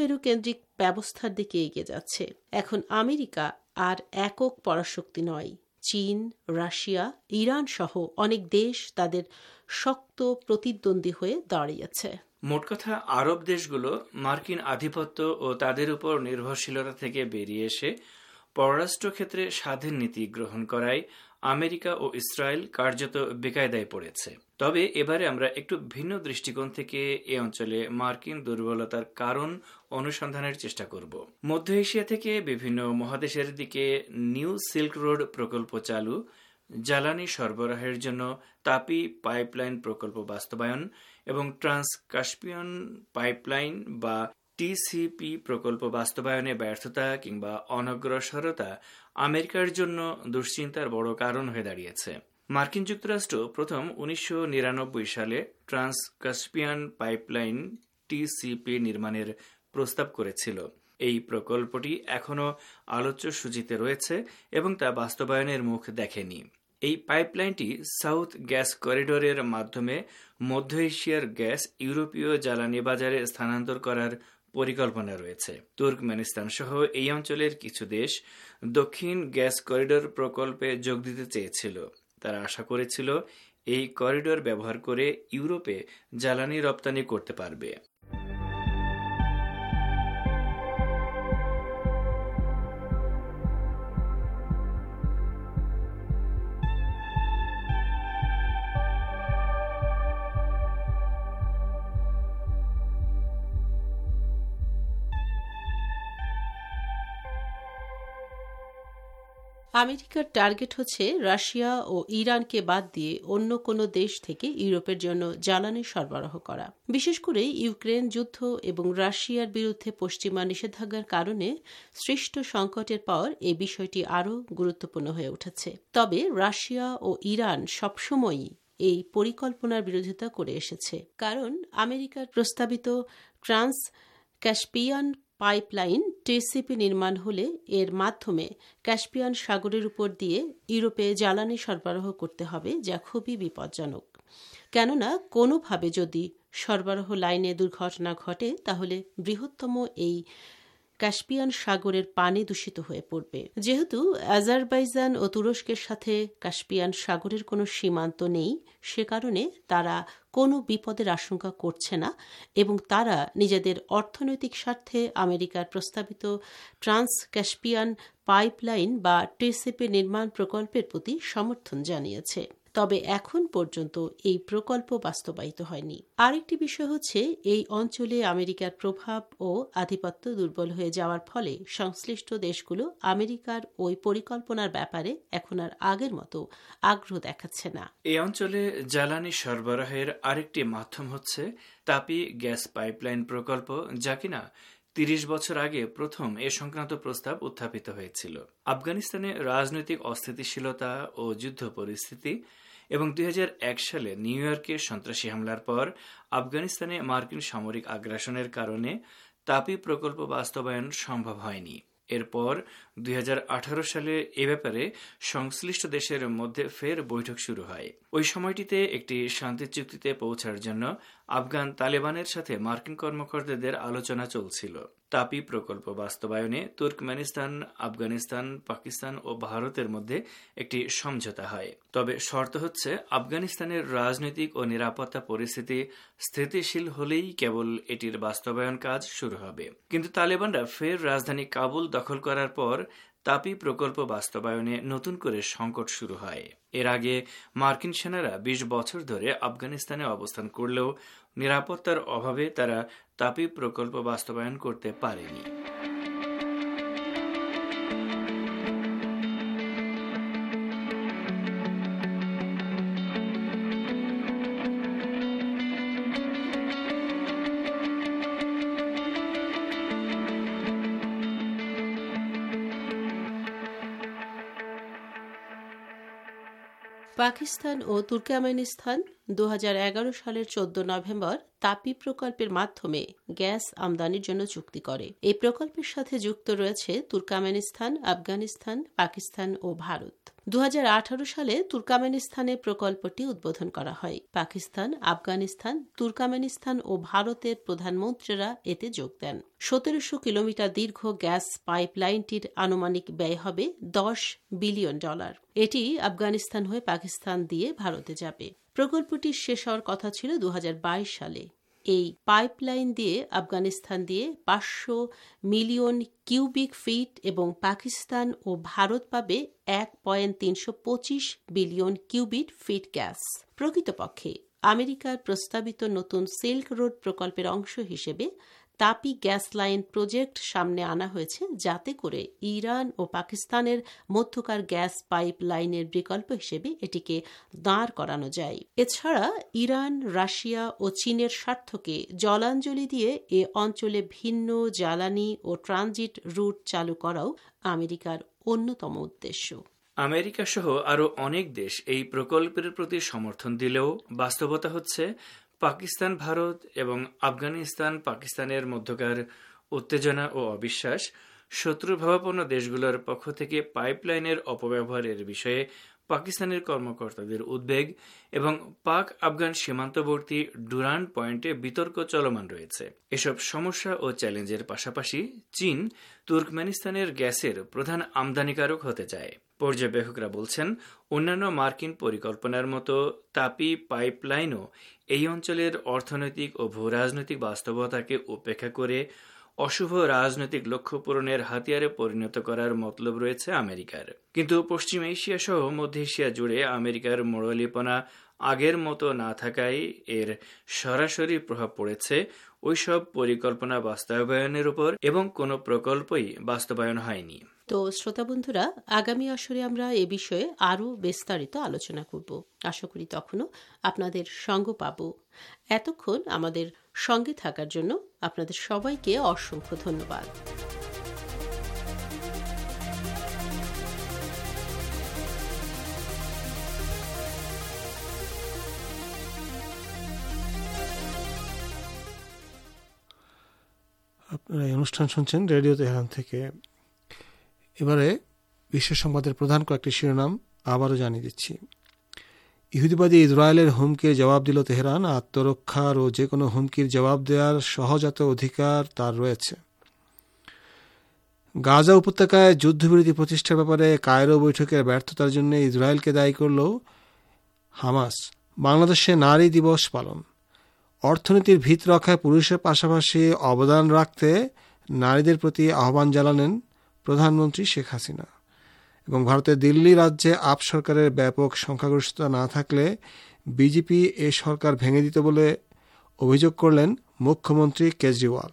বহুমেরুকেন্দ্রিক ব্যবস্থার দিকে এগিয়ে যাচ্ছে। এখন আমেরিকা আর একক পরাশক্তি নয়, চীন, রাশিয়া, ইরান সহ অনেক দেশ তাদের শক্ত প্রতিদ্বন্দ্বী হয়ে দাঁড়িয়েছে। মোট কথা, আরব দেশগুলো মার্কিন আধিপত্য ও তাদের উপর নির্ভরশীলতা থেকে বেরিয়ে এসে পররাষ্ট্র ক্ষেত্রে স্বাধীন নীতি গ্রহণ করায় আমেরিকা ও ইসরায়েল কার্যত বেকায়দায় পড়েছে। তবে এবারে আমরা একটু ভিন্ন দৃষ্টিকোণ থেকে এ অঞ্চলে মার্কিন দুর্বলতার কারণ অনুসন্ধানের চেষ্টা করব। মধ্য এশিয়া থেকে বিভিন্ন মহাদেশের দিকে নিউ সিল্ক রোড প্রকল্প চালু, জ্বালানি সরবরাহের জন্য তাপি পাইপলাইন প্রকল্প বাস্তবায়ন এবং ট্রান্স কাস্পিয়ান পাইপলাইন বা টিসিপি প্রকল্প বাস্তবায়নে ব্যর্থতা কিংবা অনগ্রসরতা আমেরিকার জন্য দুশ্চিন্তার বড় কারণ হয়ে দাঁড়িয়েছে। মার্কিন যুক্তরাষ্ট্র প্রথম উনিশশো নিরানব্বই সালে ট্রান্স কাস্পিয়ান পাইপলাইন টিসিপি নির্মাণের প্রস্তাব করেছিল। এই প্রকল্পটি এখনও আলোচ্য সূচিতে রয়েছে এবং তা বাস্তবায়নের মুখ দেখেনি। এই পাইপলাইনটি সাউথ গ্যাস করিডোরের মাধ্যমে মধ্য এশিয়ার গ্যাস ইউরোপীয় জ্বালানি বাজারে স্থানান্তর করার পরিকল্পনা রয়েছে। তুর্কমেনিস্তান সহ এই অঞ্চলের কিছু দেশ দক্ষিণ গ্যাস করিডোর প্রকল্পে যোগ দিতে চেয়েছিল। তারা আশা করেছিল এই করিডোর ব্যবহার করে ইউরোপে জ্বালানি রপ্তানি করতে পারবে। আমেরিকার টার্গেট হচ্ছে রাশিয়া ও ইরানকে বাদ দিয়ে অন্য কোনো দেশ থেকে ইউরোপের জন্য জ্বালানি সরবরাহ করা। বিশেষ করে ইউক্রেন যুদ্ধ এবং রাশিয়ার বিরুদ্ধে পশ্চিমা নিষেধাজ্ঞার কারণে সৃষ্ট সংকটের পর এই বিষয়টি আরও গুরুত্বপূর্ণ হয়ে উঠেছে। তবে রাশিয়া ও ইরান সবসময়ই এই পরিকল্পনার বিরোধিতা করে এসেছে, কারণ আমেরিকার প্রস্তাবিত ট্রান্স ক্যাস্পিয়ান পাইপলাইন টিসিপি নির্মাণ হলে এর মাধ্যমে ক্যাস্পিয়ান সাগরের উপর দিয়ে ইউরোপে জ্বালানি সরবরাহ করতে হবে, যা খুবই বিপজ্জনক। কেননা কোনোভাবে যদি সরবরাহ লাইনে দুর্ঘটনা ঘটে তাহলে বৃহত্তম এই ক্যাস্পিয়ান সাগরের পানি দূষিত হয়ে পড়বে। যেহেতু আজারবাইজান ও তুরস্কের সাথে ক্যাস্পিয়ান সাগরের কোনো সীমান্ত নেই, সে কারণে তারা কোনো বিপদের আশঙ্কা করছে না এবং তারা নিজেদের অর্থনৈতিক স্বার্থে আমেরিকার প্রস্তাবিত ট্রান্স ক্যাস্পিয়ান পাইপলাইন বা টিসিপি নির্মাণ প্রকল্পের প্রতি সমর্থন জানিয়েছে। তবে এখন পর্যন্ত এই প্রকল্প বাস্তবায়িত হয়নি। আরেকটি বিষয় হচ্ছে, এই অঞ্চলে আমেরিকার প্রভাব ও আধিপত্য দুর্বল হয়ে যাওয়ার ফলে সংশ্লিষ্ট দেশগুলো আমেরিকার ওই পরিকল্পনার ব্যাপারে এখন আর আগের মতো আগ্রহ দেখাচ্ছে না। এই অঞ্চলে জ্বালানি সরবরাহের আরেকটি মাধ্যম হচ্ছে তাপি গ্যাস পাইপলাইন প্রকল্প, যা কিনা তিরিশ বছর আগে প্রথম এ সংক্রান্ত প্রস্তাব উত্থাপিত হয়েছিল। আফগানিস্তানে রাজনৈতিক অস্থিতিশীলতা ও যুদ্ধ পরিস্থিতি এবং দুই হাজার এক সালে নিউ ইয়র্কে সন্ত্রাসী হামলার পর আফগানিস্তানে মার্কিন সামরিক আগ্রাসনের কারণে তাপি প্রকল্প বাস্তবায়ন সম্ভব হয়নি। এরপর দুই হাজার আঠারো সালে এ ব্যাপারে সংশ্লিষ্ট দেশের মধ্যে ফের বৈঠক শুরু হয়। ওই সময়টিতে একটি শান্তি চুক্তিতে পৌঁছার জন্য আফগান তালেবানের সাথে মার্কিন কর্মকর্তাদের আলোচনা চলছিল। তাপি প্রকল্প বাস্তবায়নে তুর্কমেনিস্তান, আফগানিস্তান, পাকিস্তান ও ভারতের মধ্যে একটি সমঝোতা হয়। তবে শর্ত হচ্ছে আফগানিস্তানের রাজনৈতিক ও নিরাপত্তা পরিস্থিতি স্থিতিশীল হলেই কেবল এটির বাস্তবায়ন কাজ শুরু হবে। কিন্তু তালেবানরা ফের রাজধানী কাবুল দখল করার পর তাপি প্রকল্প বাস্তবায়নে নতুন করে সংকট শুরু হয়। এর আগে মার্কিন সেনারা বিশ বছর ধরে আফগানিস্তানে অবস্থান করলেও নিরাপত্তার অভাবে তারা তাপি প্রকল্প বাস্তবায়ন করতে পারেনি। পাকিস্তান ও তুর্কমেনিস্তান দু হাজার এগারো সালের চোদ্দ নভেম্বর তাপি প্রকল্পের মাধ্যমে গ্যাস আমদানির জন্য চুক্তি করে। এই প্রকল্পের সাথে যুক্ত রয়েছে তুর্কমেনিস্তান, আফগানিস্তান, পাকিস্তান ও ভারত। দু হাজার আঠারো সালে তুর্কমেনিস্তানে প্রকল্পটি উদ্বোধন করা হয়। পাকিস্তান, আফগানিস্তান, তুর্কমেনিস্তান ও ভারতের প্রধানমন্ত্রীরা এতে যোগ দেন। সতেরোশো কিলোমিটার দীর্ঘ গ্যাস পাইপলাইনটির আনুমানিক ব্যয় হবে দশ বিলিয়ন ডলার। এটি আফগানিস্তান হয়ে পাকিস্তান দিয়ে ভারতে যাবে। প্রকল্পটি শেষ হওয়ার কথা ছিল দু হাজার বাইশ সালে। এই পাইপলাইন দিয়ে আফগানিস্তান দিয়ে পাঁচশো মিলিয়ন কিউবিক ফিট এবং পাকিস্তান ও ভারত পাবে এক পয়েন্ট তিনশো পঁচিশ বিলিয়ন কিউবিক ফিট গ্যাস। প্রকৃতপক্ষে আমেরিকার প্রস্তাবিত নতুন সিল্ক রোড প্রকল্পের অংশ হিসেবে তাপি গ্যাস লাইন প্রজেক্ট সামনে আনা হয়েছে, যাতে করে ইরান ও পাকিস্তানের মধ্যকার গ্যাস পাইপ লাইনের বিকল্প হিসেবে এটিকে দাঁড় করানো যায়। এছাড়া ইরান, রাশিয়া ও চীনের স্বার্থকে জলাঞ্জলি দিয়ে এ অঞ্চলে ভিন্ন জ্বালানি ও ট্রানজিট রুট চালু করাও আমেরিকার অন্যতম উদ্দেশ্য। আমেরিকা সহ আরও অনেক দেশ এই প্রকল্পের প্রতি সমর্থন দিলেও বাস্তবতা হচ্ছে পাকিস্তান, ভারত এবং আফগানিস্তান পাকিস্তানের মধ্যকার উত্তেজনা ও অবিশ্বাস, শত্রুভাবাপন্ন দেশগুলোর পক্ষ থেকে পাইপলাইনের অপব্যবহারের বিষয়ে পাকিস্তানের কর্মকর্তাদের উদ্বেগ এবং পাক আফগান সীমান্তবর্তী ডুরান্ড পয়েন্টে বিতর্ক চলমান রয়েছে। এসব সমস্যা ও চ্যালেঞ্জের পাশাপাশি চীন তুর্কমেনিস্তানের গ্যাসের প্রধান আমদানিকারক হতে চায়। পর্যবেক্ষকরা বলছেন, অন্যান্য মার্কিন পরিকল্পনার মতো তাপি পাইপলাইনও এই অঞ্চলের অর্থনৈতিক ও ভূরাজনৈতিক বাস্তবতাকে উপেক্ষা করে অশুভ রাজনৈতিক লক্ষ্য পূরণের হাতিয়ারে পরিণত করার মতলব রয়েছে আমেরিকার। কিন্তু পশ্চিম এশিয়া সহ মধ্য এশিয়া জুড়ে আমেরিকার মোড়লিপনা আগের মতো না থাকায় এর সরাসরি প্রভাব পড়েছে ওইসব পরিকল্পনা বাস্তবায়নের উপর এবং কোনো প্রকল্পই বাস্তবায়ন হয়নি। তো শ্রোতা বন্ধুরা, আগামী আসরে আমরা এ বিষয়ে আরও বিস্তারিত আলোচনা করব। আশা করি তখনও আপনাদের সঙ্গ পাব। এতক্ষণ আমাদের সঙ্গে থাকার জন্য আপনাদের সবাইকে অসংখ্য ধন্যবাদ। আপনারা এই অনুষ্ঠান শুনছেন রেডিও তেহরান থেকে। এবারে বিশ্ব সংবাদের প্রধান কয়েকটি শিরোনাম আবারও জানিয়ে দিচ্ছি। ইহুদিবাদী ইসরায়েলের হুমকির জবাব দিল তেহরান। আত্মরক্ষার ও যে কোনো হুমকির জবাব দেওয়ার সহজাত অধিকার তার রয়েছে। গাজা উপত্যকায় যুদ্ধবিরতি প্রতিষ্ঠার ব্যাপারে কায়রো বৈঠকের ব্যর্থতার জন্য ইসরায়েলকে দায়ী করল হামাস। বাংলাদেশে নারী দিবস পালন। অর্থনীতির ভিত রক্ষায় পুরুষের পাশাপাশি অবদান রাখতে নারীদের প্রতি আহ্বান জানালেন প্রধানমন্ত্রী শেখ হাসিনা। এবং ভারতের দিল্লি রাজ্যে আপ সরকারের ব্যাপক সংখ্যাগরিষ্ঠতা না থাকলে বিজেপি এ সরকার ভেঙে দিত বলে অভিযোগ করলেন মুখ্যমন্ত্রী কেজরিওয়াল।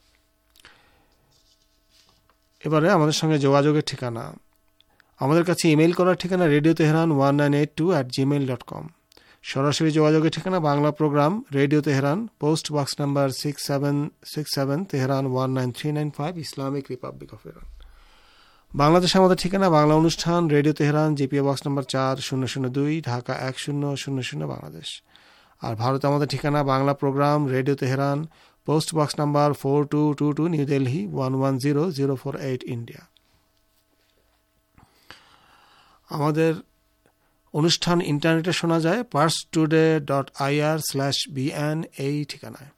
এবারে আমাদের সঙ্গে যোগাযোগের ঠিকানা। আমাদের কাছে ইমেল করার ঠিকানা radio Tehran one nine eight two at Gmail dot com. সরাসরি যোগাযোগের ঠিকানা Bangla program radio Tehran, post box number six seven six seven Tehran one nine three nine five, Islamic republic of Iran. বাংলাদেশে আমাদের ঠিকানা বাংলা অনুষ্ঠান radio Tehran, G P O box number চার শূন্য শূন্য দুই, ঢাকা এক শূন্য শূন্য শূন্য বাংলাদেশ। আর ভারতে আমাদের ঠিকানা Bangla program radio Tehran, post box number four two two two, new Delhi one one zero zero four eight, India. আমাদের অনুষ্ঠান ইন্টারনেটে শোনা যায় Pars today dot I R slash B N এই ঠিকানায়।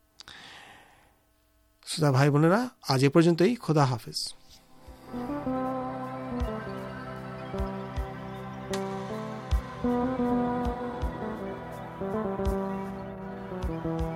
শ্রোতা ভাই বোনেরা, আজ এ পর্যন্তই। খোদা হাফেজ। Thank you.